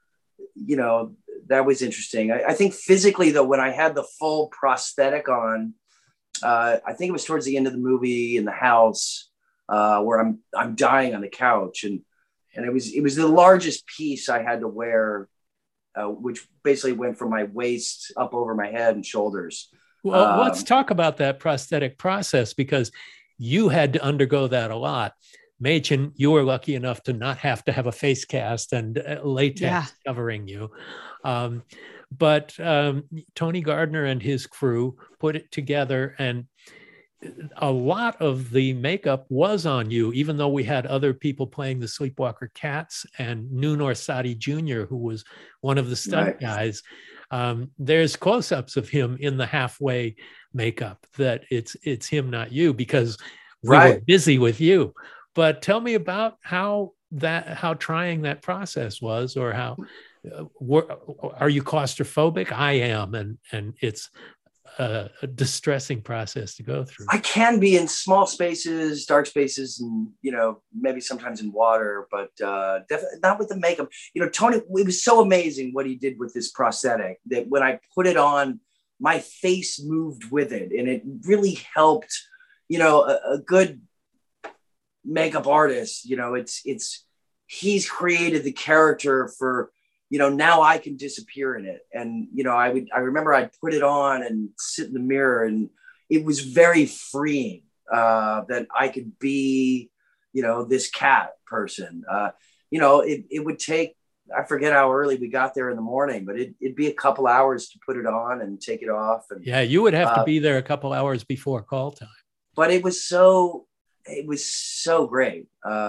that was interesting. I think physically, though, when I had the full prosthetic on, I think it was towards the end of the movie in the house, where I'm dying on the couch, and it was the largest piece I had to wear, which basically went from my waist up over my head and shoulders. Well, let's talk about that prosthetic process, because you had to undergo that a lot. Machen, you were lucky enough to not have to have a face cast and latex covering you. But Tony Gardner and his crew put it together, and a lot of the makeup was on you, even though we had other people playing the Sleepwalker cats and Noon Orsatti Jr., who was one of the stunt guys. There's close-ups of him in the halfway makeup that it's him, not you, because we were busy with you. But tell me about how trying that process was, or how are you claustrophobic? I am, and it's a distressing process to go through. I can be in small spaces, dark spaces, and maybe sometimes in water, but definitely not with the makeup. Tony, it was so amazing what he did with this prosthetic that when I put it on, my face moved with it, and it really helped. A good makeup artist, he's created the character for, now I can disappear in it. And, I remember I'd put it on and sit in the mirror, and it was very freeing that I could be, this cat person. It would take, I forget how early we got there in the morning, but it'd be a couple hours to put it on and take it off. And you would have to be there a couple hours before call time. But it was so great.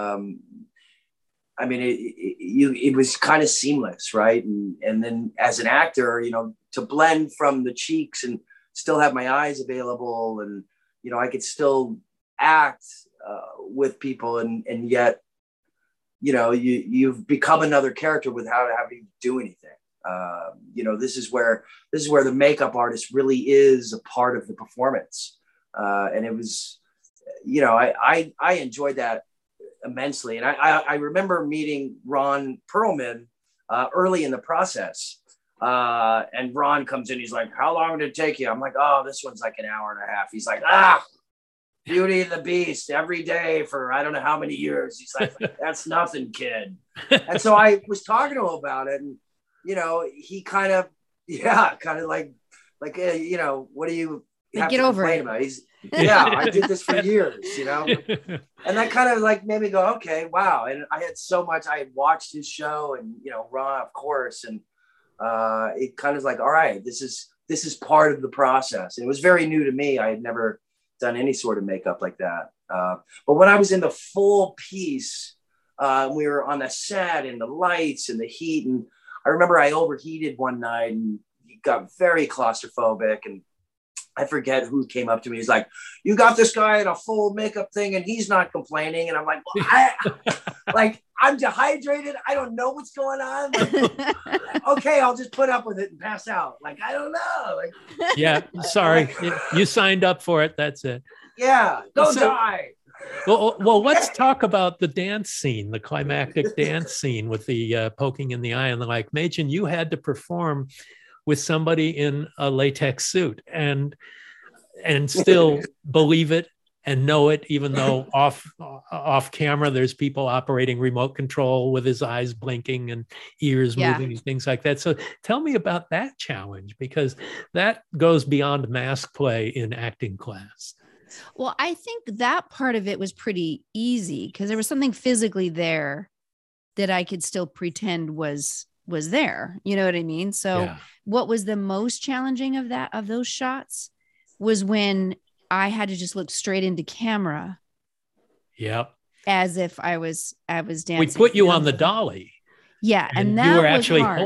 I mean, it was kind of seamless, right? And then as an actor, to blend from the cheeks and still have my eyes available, and I could still act with people, and yet, you've become another character without having to do anything. This is where the makeup artist really is a part of the performance, and it was. I enjoyed that immensely. And I remember meeting Ron Perlman early in the process. And Ron comes in, he's like, how long did it take you? I'm like, oh, this one's like an hour and a half. He's like, Beauty and the Beast every day for I don't know how many years. He's like, that's nothing, kid. And so I was talking to him about it, and, he kind of like, what do you have get to over complain it about? I did this for years, and that kind of like made me go, okay, wow. And I had watched his show, and Ron, of course, and it kind of like, all right, this is part of the process. And it was very new to me. I had never done any sort of makeup like that. But when I was in the full piece, we were on the set and the lights and the heat, and I remember I overheated one night and got very claustrophobic, and I forget who came up to me. He's like, you got this guy in a full makeup thing and he's not complaining. And I'm like, well, I'm dehydrated. I don't know what's going on. Like, okay, I'll just put up with it and pass out. Like, I don't know. Sorry. You signed up for it. That's it. Yeah. Go die. Well, let's talk about the dance scene, the climactic dance scene with the poking in the eye and the like. Machen, you had to perform with somebody in a latex suit and still believe it and know it, even though off camera there's people operating remote control with his eyes blinking and ears moving and things like that. So tell me about that challenge, because that goes beyond mask play in acting class. Well, I think that part of it was pretty easy because there was something physically there that I could still pretend was there. You know what I mean? So what was the most challenging of those shots was when I had to just look straight into camera. Yep. As if I was dancing. We put you on the dolly. Yeah. And that you were was actually hard.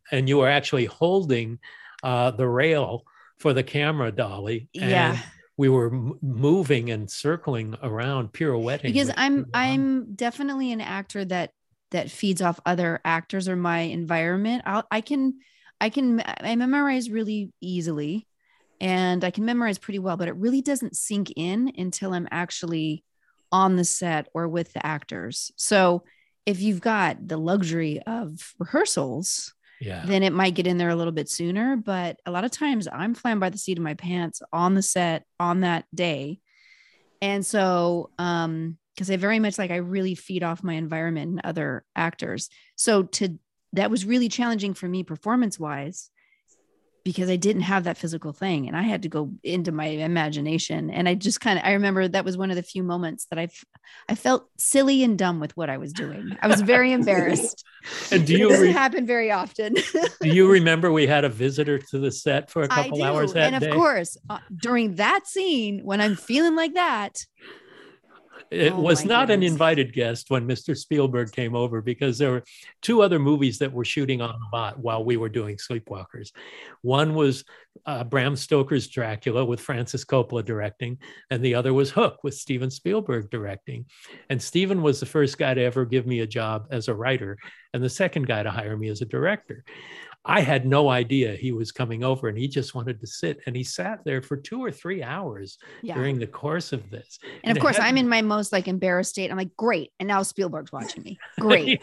holding the rail for the camera dolly. And we were moving and circling around, pirouetting. Because I'm definitely an actor that feeds off other actors or my environment. I memorize really easily. And I can memorize pretty well, but it really doesn't sink in until I'm actually on the set or with the actors. So if you've got the luxury of rehearsals, then it might get in there a little bit sooner. But a lot of times I'm flying by the seat of my pants on the set on that day. And so, because I very much I really feed off my environment and other actors. So that was really challenging for me performance wise, because I didn't have that physical thing and I had to go into my imagination. And I just I remember that was one of the few moments that I felt silly and dumb with what I was doing. I was very embarrassed. And it doesn't happen very often. Do you remember we had a visitor to the set for a couple hours that day? And of course, during that scene, when I'm feeling like that, it was not an invited guest when Mr. Spielberg came over, because there were two other movies that were shooting on the lot while we were doing Sleepwalkers. One was Bram Stoker's Dracula with Francis Coppola directing, and the other was Hook with Steven Spielberg directing. And Steven was the first guy to ever give me a job as a writer and the second guy to hire me as a director. I had no idea he was coming over, and he just wanted to sit, and he sat there for 2 or 3 hours during the course of this. And of course, I'm in my most embarrassed state. I'm like, great. And now Spielberg's watching me. Great.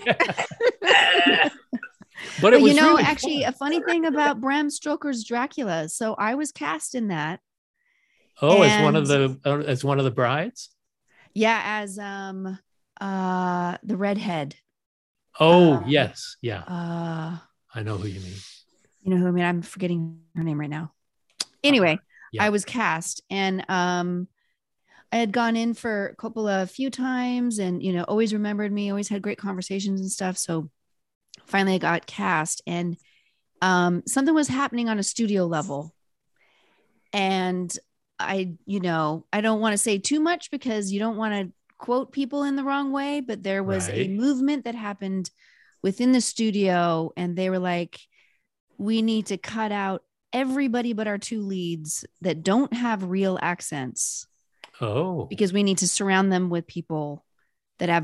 But it was really actually fun. A funny thing about Bram Stoker's Dracula. So I was cast in that. Oh, as one of the brides? Yeah. As the redhead. Oh, yes. Yeah. I know who you mean. You know who I mean? I'm forgetting her name right now. Anyway, I was cast, and I had gone in for Coppola a few times, and always remembered me, always had great conversations and stuff. So finally I got cast, and something was happening on a studio level. And I don't want to say too much because you don't want to quote people in the wrong way, but there was a movement that happened within the studio, and they were like, we need to cut out everybody but our two leads that don't have real accents. Oh, because we need to surround them with people that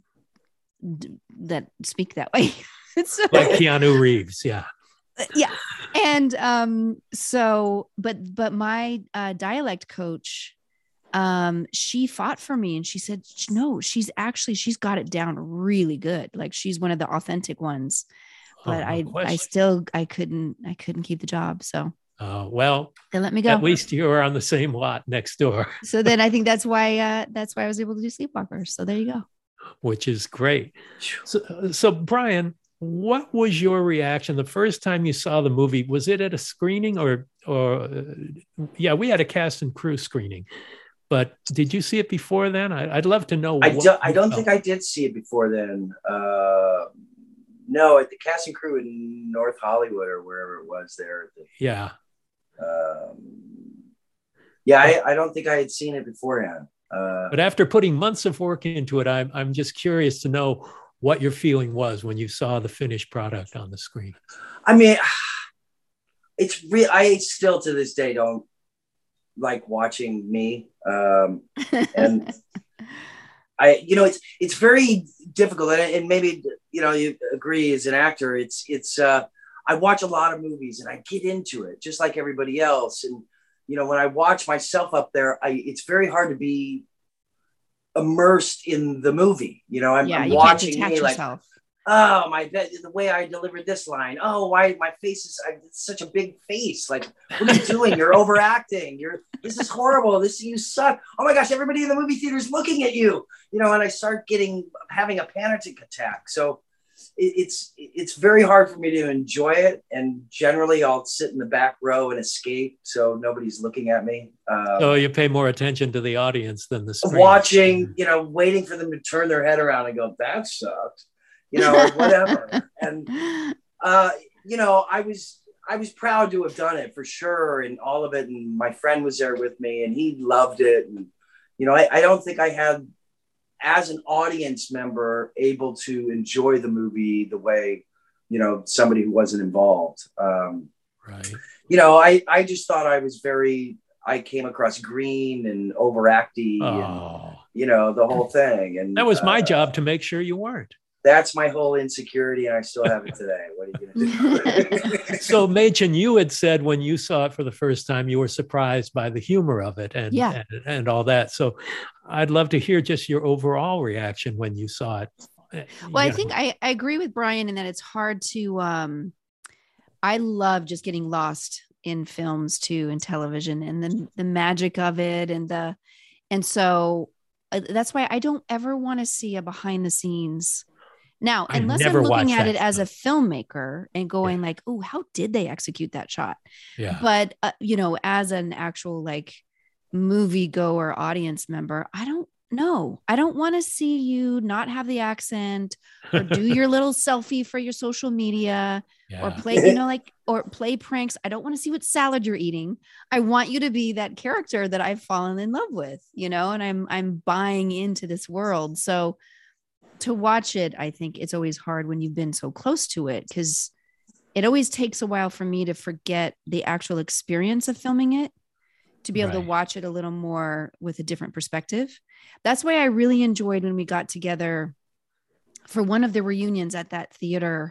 speak that way. So, like Keanu Reeves. Yeah. Yeah. And so, but my dialect coach, she fought for me, and she said, no, she's got it down really good. She's one of the authentic ones, but I couldn't keep the job. So, well, they let me go. At least you were on the same lot next door. So then I think that's why I was able to do Sleepwalkers. So there you go. Which is great. So Brian, what was your reaction the first time you saw the movie? Was it at a screening or we had a cast and crew screening. But did you see it before then? I'd love to know. I don't think I did see it before then. No, at the casting crew in North Hollywood or wherever it was there. I don't think I had seen it beforehand. But after putting months of work into it, I'm just curious to know what your feeling was when you saw the finished product on the screen. I mean, it's real. I still to this day don't like watching me, and it's very difficult, and maybe you agree as an actor. It's I watch a lot of movies and I get into it just like everybody else, and when I watch myself up there, it's very hard to be immersed in the movie. You know, I'm watching me like, oh, the way I delivered this line. Oh, why my face is it's such a big face. Like, what are you doing? You're overacting. This is horrible. You suck. Oh my gosh, everybody in the movie theater is looking at you. You know, and I start having a panic attack. So it's very hard for me to enjoy it. And generally I'll sit in the back row and escape, so nobody's looking at me. So you pay more attention to the audience than the screen. Watching, you know, waiting for them to turn their head around and go, that sucks. You know, or whatever. And, you know, I was proud to have done it for sure. And all of it. And my friend was there with me and he loved it. And, you know, I don't think I had, as an audience member, able to enjoy the movie the way, you know, somebody who wasn't involved. Right. You know, I just thought I came across green and overacty and, you know, the whole thing. And that was my job to make sure you weren't. That's my whole insecurity, and I still have it today. What are you going to do? So, Machen, you had said when you saw it for the first time, you were surprised by the humor of it and all that. So I'd love to hear just your overall reaction when you saw it. Well, I think I agree with Brian in that it's hard to, I love just getting lost in films too, and television, and then the magic of it. And so that's why I don't ever want to see a behind the scenes. Now, unless I'm looking at it as a filmmaker and going like, oh, how did they execute that shot? Yeah. But, you know, as an actual like movie goer audience member, I don't know. I don't want to see you not have the accent or do your little selfie for your social media or play, you know, like, or play pranks. I don't want to see what salad you're eating. I want you to be that character that I've fallen in love with, you know, and I'm buying into this world. So to watch it, I think it's always hard when you've been so close to it, because it always takes a while for me to forget the actual experience of filming it, to be able to watch it a little more with a different perspective. That's why I really enjoyed when we got together for one of the reunions at that theater.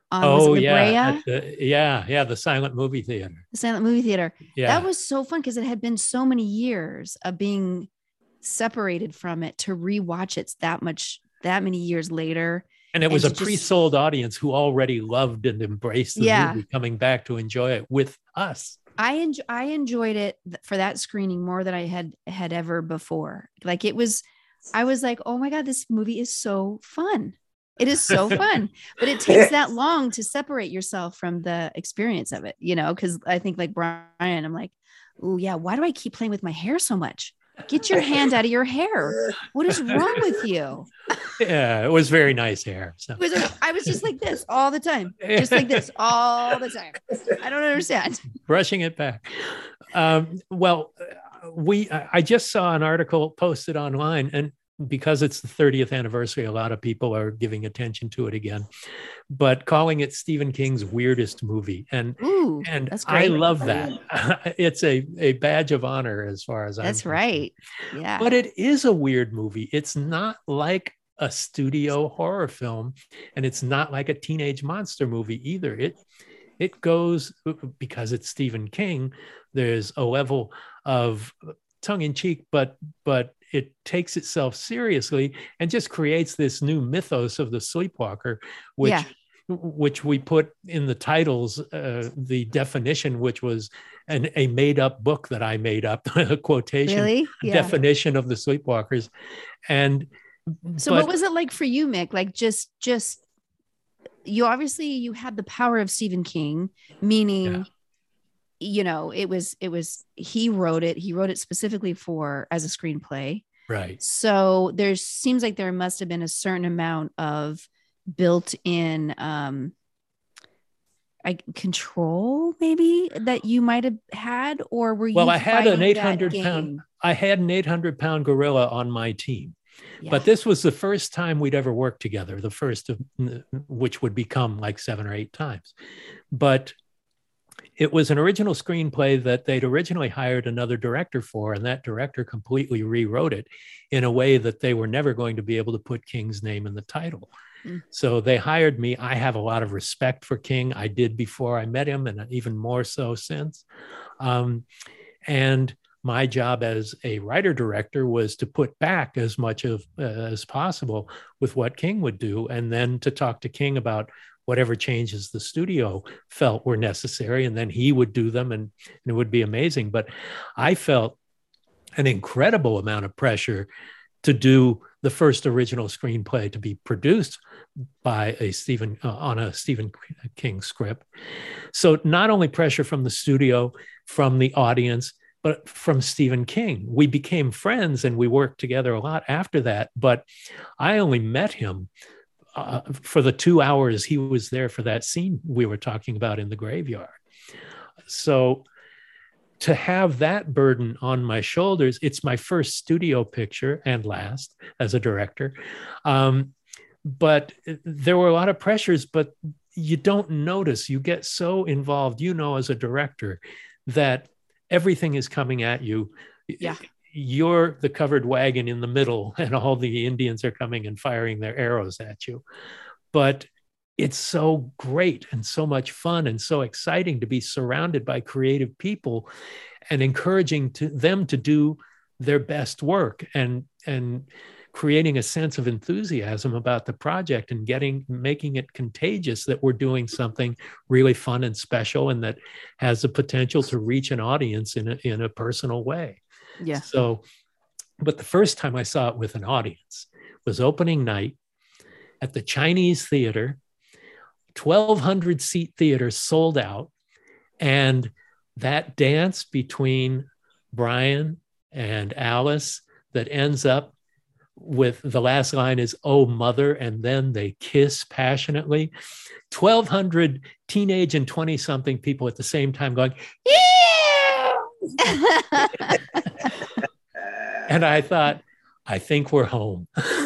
The Silent Movie Theater. The Silent Movie Theater. Yeah. That was so fun because it had been so many years of being separated from it to rewatch it that many years later. And it was a pre-sold audience who already loved and embraced the movie, coming back to enjoy it with us. I enjoyed it for that screening more than I had ever before. Like I was like, oh my God, this movie is so fun. It is so fun, but it takes that long to separate yourself from the experience of it, you know? Cause I think like Brian, I'm like, oh yeah, why do I keep playing with my hair so much? Get your hand out of your hair. What is wrong with you? Yeah, it was very nice hair. So. I was just like this all the time. Just like this all the time. I don't understand. Brushing it back. I just saw an article posted online, and because it's the 30th anniversary, a lot of people are giving attention to it again, but calling it Stephen King's weirdest movie. And that's great. I love that. It's a badge of honor as far as I'm concerned. Right. Yeah. But it is a weird movie. It's not like a studio horror film, and it's not like a teenage monster movie either. It goes, because it's Stephen King, there's a level of tongue-in-cheek, but it takes itself seriously and just creates this new mythos of the sleepwalker, which we put in the titles, the definition, which was a made-up book that I made up, a quotation definition of the sleepwalkers. And so what was it like for you, Mick? Like just you had the power of Stephen King, meaning you know, he wrote it specifically as a screenplay. Right. So seems like there must have been a certain amount of built-in control maybe that you might have had, or were you? Well, I had an 800-pound gorilla on my team. Yeah. But this was the first time we'd ever worked together, the first of which would become like 7 or 8 times. But it was an original screenplay that they'd originally hired another director for, and that director completely rewrote it in a way that they were never going to be able to put King's name in the title. So they hired me. I have a lot of respect for King. I did before I met him, and even more so since. And my job as a writer director was to put back as much of as possible with what King would do, and then to talk to King about whatever changes the studio felt were necessary, and then he would do them, and it would be amazing. But I felt an incredible amount of pressure to do the first original screenplay to be produced by on a Stephen King script. So not only pressure from the studio, from the audience, but from Stephen King. We became friends and we worked together a lot after that. But I only met him for the 2 hours he was there for that scene we were talking about in the graveyard. So to have that burden on my shoulders, it's my first studio picture and last as a director. But there were a lot of pressures, but you don't notice. You get so involved, as a director, that everything is coming at you. Yeah. You're the covered wagon in the middle, and all the Indians are coming and firing their arrows at you. But it's so great and so much fun and so exciting to be surrounded by creative people and encouraging them to do their best work and creating a sense of enthusiasm about the project and making it contagious that we're doing something really fun and special and that has the potential to reach an audience in a personal way. Yeah. So, but the first time I saw it with an audience was opening night at the Chinese Theater, 1,200 seat theater, sold out. And that dance between Brian and Alice that ends up with the last line is, "Oh, mother," and then they kiss passionately. 1,200 teenage and 20-something people at the same time going, "Yeah!" And I thought, I think we're home.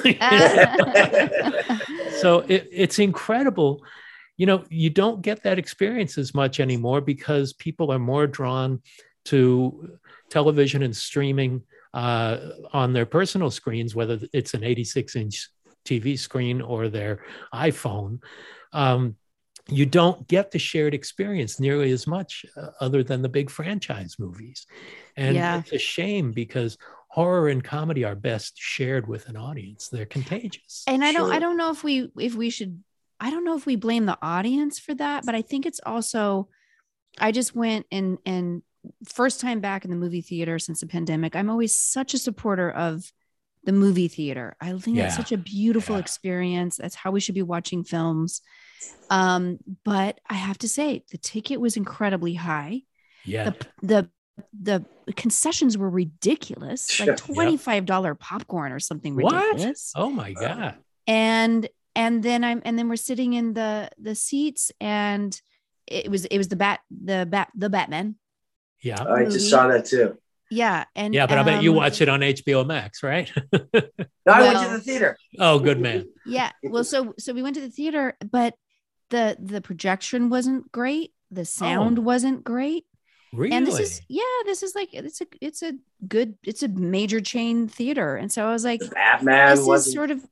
So it's incredible. You don't get that experience as much anymore because people are more drawn to television and streaming on their personal screens, whether it's an 86-inch TV screen or their iPhone. You don't get the shared experience nearly as much other than the big franchise movies. And It's a shame because horror and comedy are best shared with an audience. They're contagious. And I don't know if we should, I don't know if we blame the audience for that, but I think it's also, I just went and first time back in the movie theater since the pandemic. I'm always such a supporter of the movie theater. I think it's such a beautiful experience. That's how we should be watching films. But I have to say the ticket was incredibly high. Yeah. The concessions were ridiculous, like $25 popcorn or something ridiculous. What? Oh my God. And then we're sitting in the seats, and it was the Batman. Yeah. I just saw that too. Yeah. But I bet you watched it on HBO Max, right? No, I went to the theater. Oh, good man. Yeah. Well, so we went to the theater, but the projection wasn't great. The sound wasn't great. Really? And this is like, it's a major chain theater. And so I was like, Batman was sort of,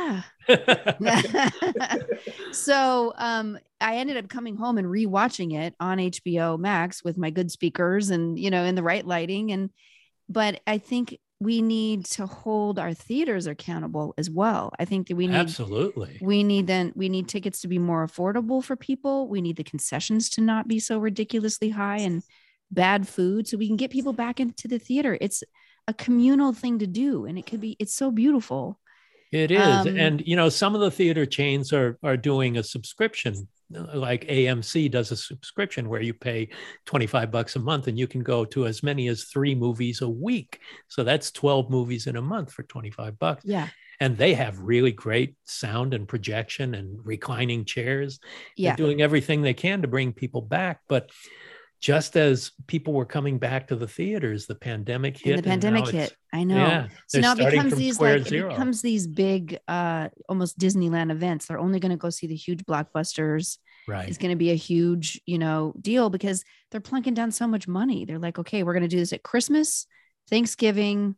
So I ended up coming home and rewatching it on HBO Max with my good speakers and, in the right lighting. But I think we need to hold our theaters accountable as well. I think that we need tickets to be more affordable for people. We need the concessions to not be so ridiculously high and bad food, so we can get people back into the theater. It's a communal thing to do, and it's so beautiful. It is. And some of the theater chains are doing a subscription, like AMC does a subscription where you pay $25 a month and you can go to as many as 3 movies a week. So that's 12 movies in a month for $25. Yeah. And they have really great sound and projection and reclining chairs. Yeah. They're doing everything they can to bring people back. But just as people were coming back to the theaters, the pandemic hit. I know. Yeah, so now it becomes these big, almost Disneyland events. They're only going to go see the huge blockbusters. Right. It's going to be a huge, deal because they're plunking down so much money. They're like, okay, we're going to do this at Christmas, Thanksgiving,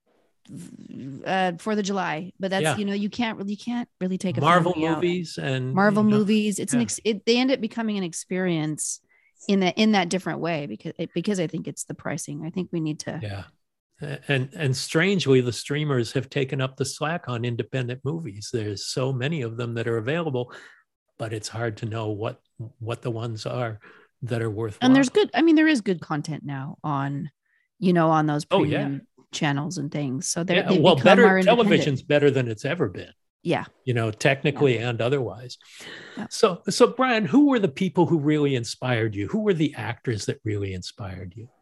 4th of July. But that's, you can't really take a Marvel movies and Marvel movies. It's they end up becoming an experience. in that different way, because I think it's the pricing. I think we need to. Yeah. And strangely, the streamers have taken up the slack on independent movies. There's so many of them that are available, but it's hard to know what the ones are that are worthwhile. And there is good content now on those premium channels and things. So they're better television's better than it's ever been. Yeah. Technically and otherwise. Yeah. So Brian, who were the people who really inspired you? Who were the actors that really inspired you?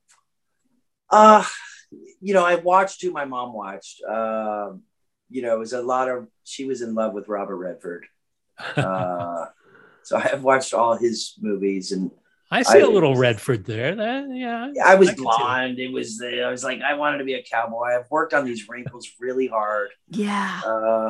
I watched who my mom watched. It was she was in love with Robert Redford. So I have watched all his movies, and I see a little Redford there. I was blonde. I was like, I wanted to be a cowboy. I've worked on these wrinkles really hard. Yeah.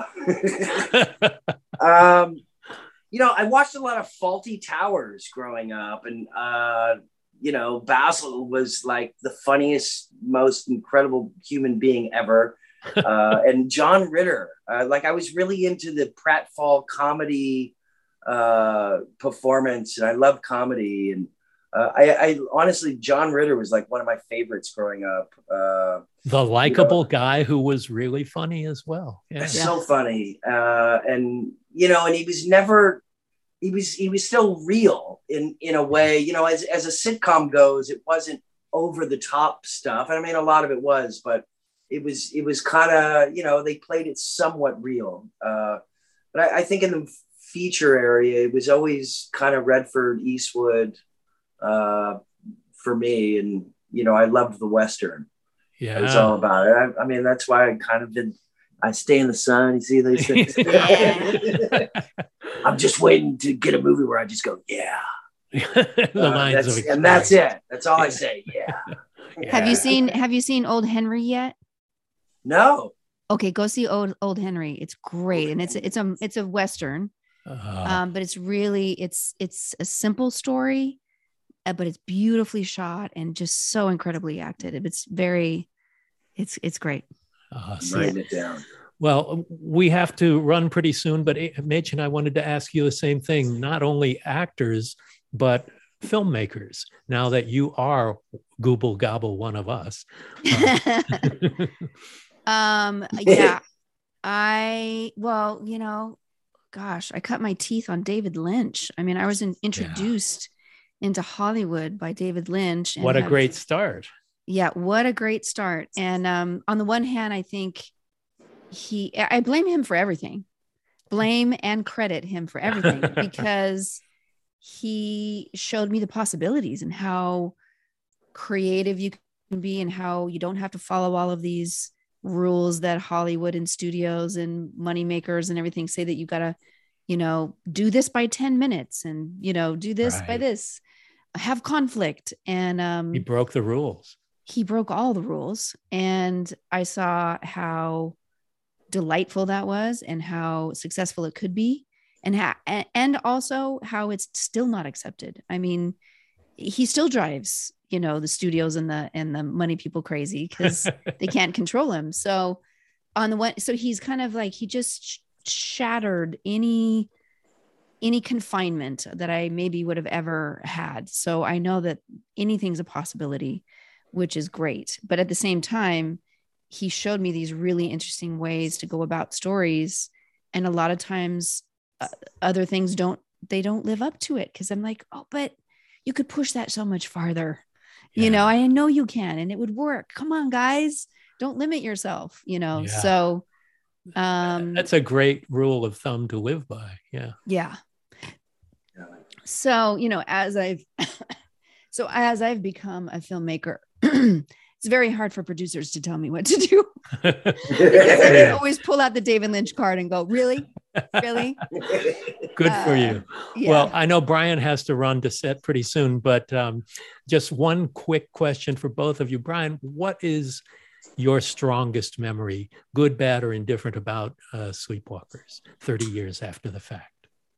I watched a lot of Fawlty Towers growing up, and Basil was like the funniest, most incredible human being ever. And John Ritter, I was really into the pratfall comedy performance, and I love comedy. And I honestly, John Ritter was like one of my favorites growing up. The likable guy who was really funny as well. Yeah. So funny. And he was never, he was still real in a way, as a sitcom goes, it wasn't over the top stuff. And I mean, a lot of it was, but it was kind of, they played it somewhat real. But I think in the feature area, it was always kind of Redford, Eastwood for me. And, I loved the Western. Yeah. It was all about it. I mean, that's why I stay in the sun. You see these things? I'm just waiting to get a movie where I just go, yeah. That's it. That's all I say. Yeah. Have you seen Old Henry yet? No. Okay, go see Old Henry. It's great, and it's a Western, but it's really it's a simple story, but it's beautifully shot and just so incredibly acted. It's great. Writing it down. Well, we have to run pretty soon, but Mitch and I wanted to ask you the same thing, not only actors, but filmmakers, now that you are Google Gobble one of us. Yeah. I cut my teeth on David Lynch. I mean, I was introduced into Hollywood by David Lynch. What a great start. Yeah, what a great start. And on the one hand, I think I blame him for everything. Blame and credit him for everything because he showed me the possibilities and how creative you can be and how you don't have to follow all of these rules that Hollywood and studios and moneymakers and everything say that you got to, do this by 10 minutes and, do this by this, have conflict. And he broke the rules. He broke all the rules. And I saw how delightful that was and how successful it could be. And also how it's still not accepted. I mean, he still drives, the studios and the money people crazy because they can't control him. So so he's kind of like, he just shattered any confinement that I maybe would have ever had. So I know that anything's a possibility, which is great. But at the same time, he showed me these really interesting ways to go about stories. And a lot of times other things don't live up to it. Cause I'm like, oh, but you could push that so much farther. Yeah. I know you can, and it would work. Come on, guys, don't limit yourself, Yeah. So that's a great rule of thumb to live by. Yeah. Yeah. So, as I've become a filmmaker, it's very hard for producers to tell me what to do. They always pull out the David Lynch card and go, really? Good for you. Yeah. Well, I know Brian has to run to set pretty soon, but just one quick question for both of you. Brian, what is your strongest memory, good, bad, or indifferent, about Sleepwalkers 30 years after the fact?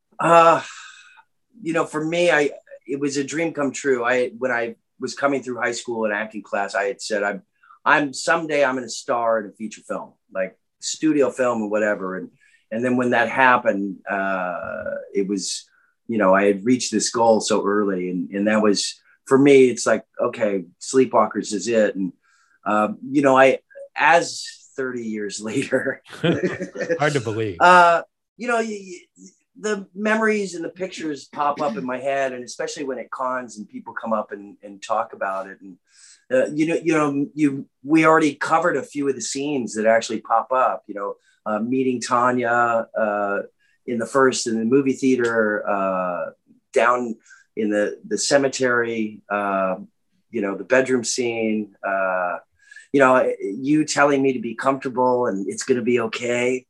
For me, it was a dream come true. When I was coming through high school and acting class, I had said, someday I'm going to star in a feature film, like studio film or whatever. And then when that happened, it was, I had reached this goal so early, and that was, for me, it's like, okay, Sleepwalkers is it. And, as 30 years later, hard to believe, the memories and the pictures pop up in my head, and especially when at cons and people come up and talk about it. And, we already covered a few of the scenes that actually pop up, meeting Tanya in the movie theater, down in the cemetery, the bedroom scene, you telling me to be comfortable and it's going to be okay.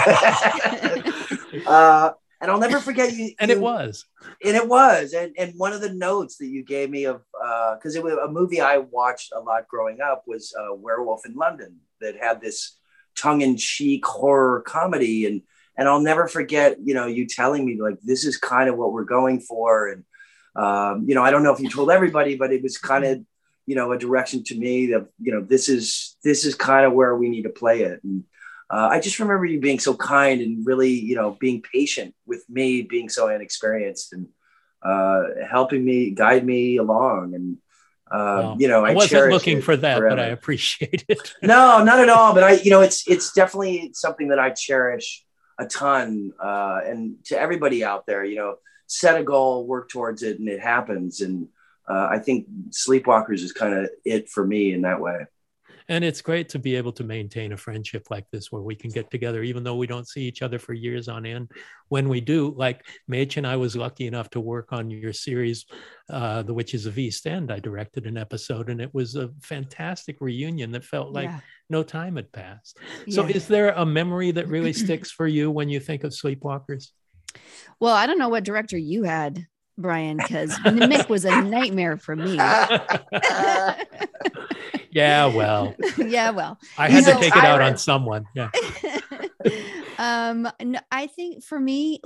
And I'll never forget you. And it was. And one of the notes that you gave me of, because it was a movie I watched a lot growing up, was Werewolf in London, that had this tongue-in-cheek horror comedy. And I'll never forget, you telling me, like, this is kind of what we're going for. And, I don't know if you told everybody, but it was kind of, a direction to me that, this is kind of where we need to play it. And I just remember you being so kind and really, being patient with me, being so inexperienced, and helping me, guide me along. And, I wasn't looking for that, forever. But I appreciate it. No, not at all. But it's definitely something that I cherish a ton. And to everybody out there, set a goal, work towards it, and it happens. And I think Sleepwalkers is kind of it for me in that way. And it's great to be able to maintain a friendship like this, where we can get together, even though we don't see each other for years on end. When we do, like Mitch and I was lucky enough to work on your series, The Witches of East End. I directed an episode, and it was a fantastic reunion that felt like no time had passed. So is there a memory that really sticks for you when you think of Sleepwalkers? Well, I don't know what director you had, Brian, because Mick was a nightmare for me. Yeah, well. I had to take it out on someone. Yeah. No, I think for me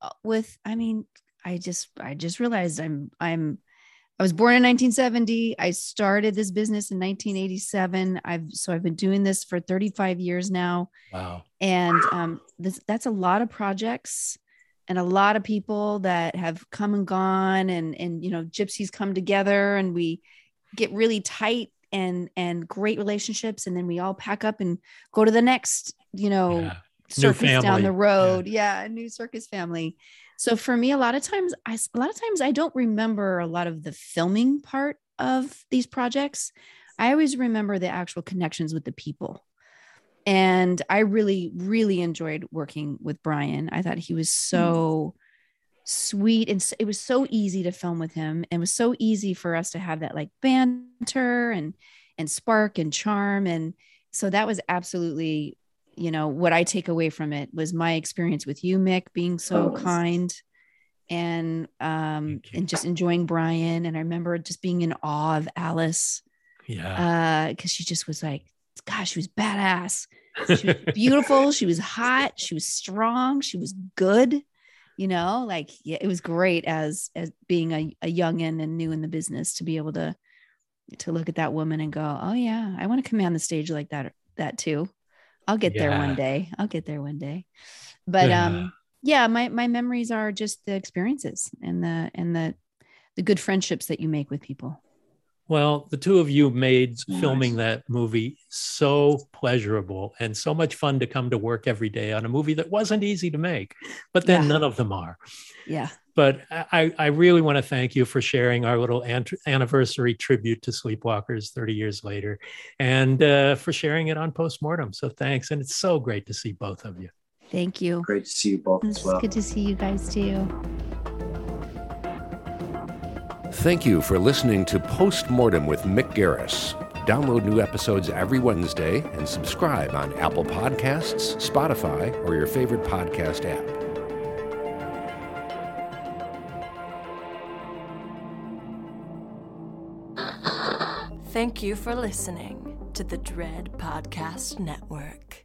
I just realized I was born in 1970. I started this business in 1987. I've been doing this for 35 years now. Wow. And that's a lot of projects and a lot of people that have come and gone, and gypsies come together and we get really tight and great relationships. And then we all pack up and go to the next, circus down the road. A new circus family. So for me, a lot of times I don't remember a lot of the filming part of these projects. I always remember the actual connections with the people. And I really, really enjoyed working with Brian. I thought he was so sweet, and it was so easy to film with him, and it was so easy for us to have that like banter and spark and charm. And so that was absolutely, what I take away from it was my experience with you, Mick, being so kind and just enjoying Brian. And I remember just being in awe of Alice. Yeah. Because she just was like, gosh, she was badass. She was beautiful. She was hot. She was strong. She was good. It was great as being a youngin' and new in the business to be able to look at that woman and go, oh yeah, I want to command the stage like that too. I'll get there one day. But my memories are just the experiences and the good friendships that you make with people. Well, the two of you made filming that movie so pleasurable and so much fun to come to work every day on a movie that wasn't easy to make, but then none of them are. Yeah. But I really want to thank you for sharing our little anniversary tribute to Sleepwalkers 30 years later, and for sharing it on Postmortem. So thanks. And it's so great to see both of you. Thank you. Great to see you both as well. It's good to see you guys too. Thank you for listening to Postmortem with Mick Garris. Download new episodes every Wednesday and subscribe on Apple Podcasts, Spotify, or your favorite podcast app. Thank you for listening to the Dread Podcast Network.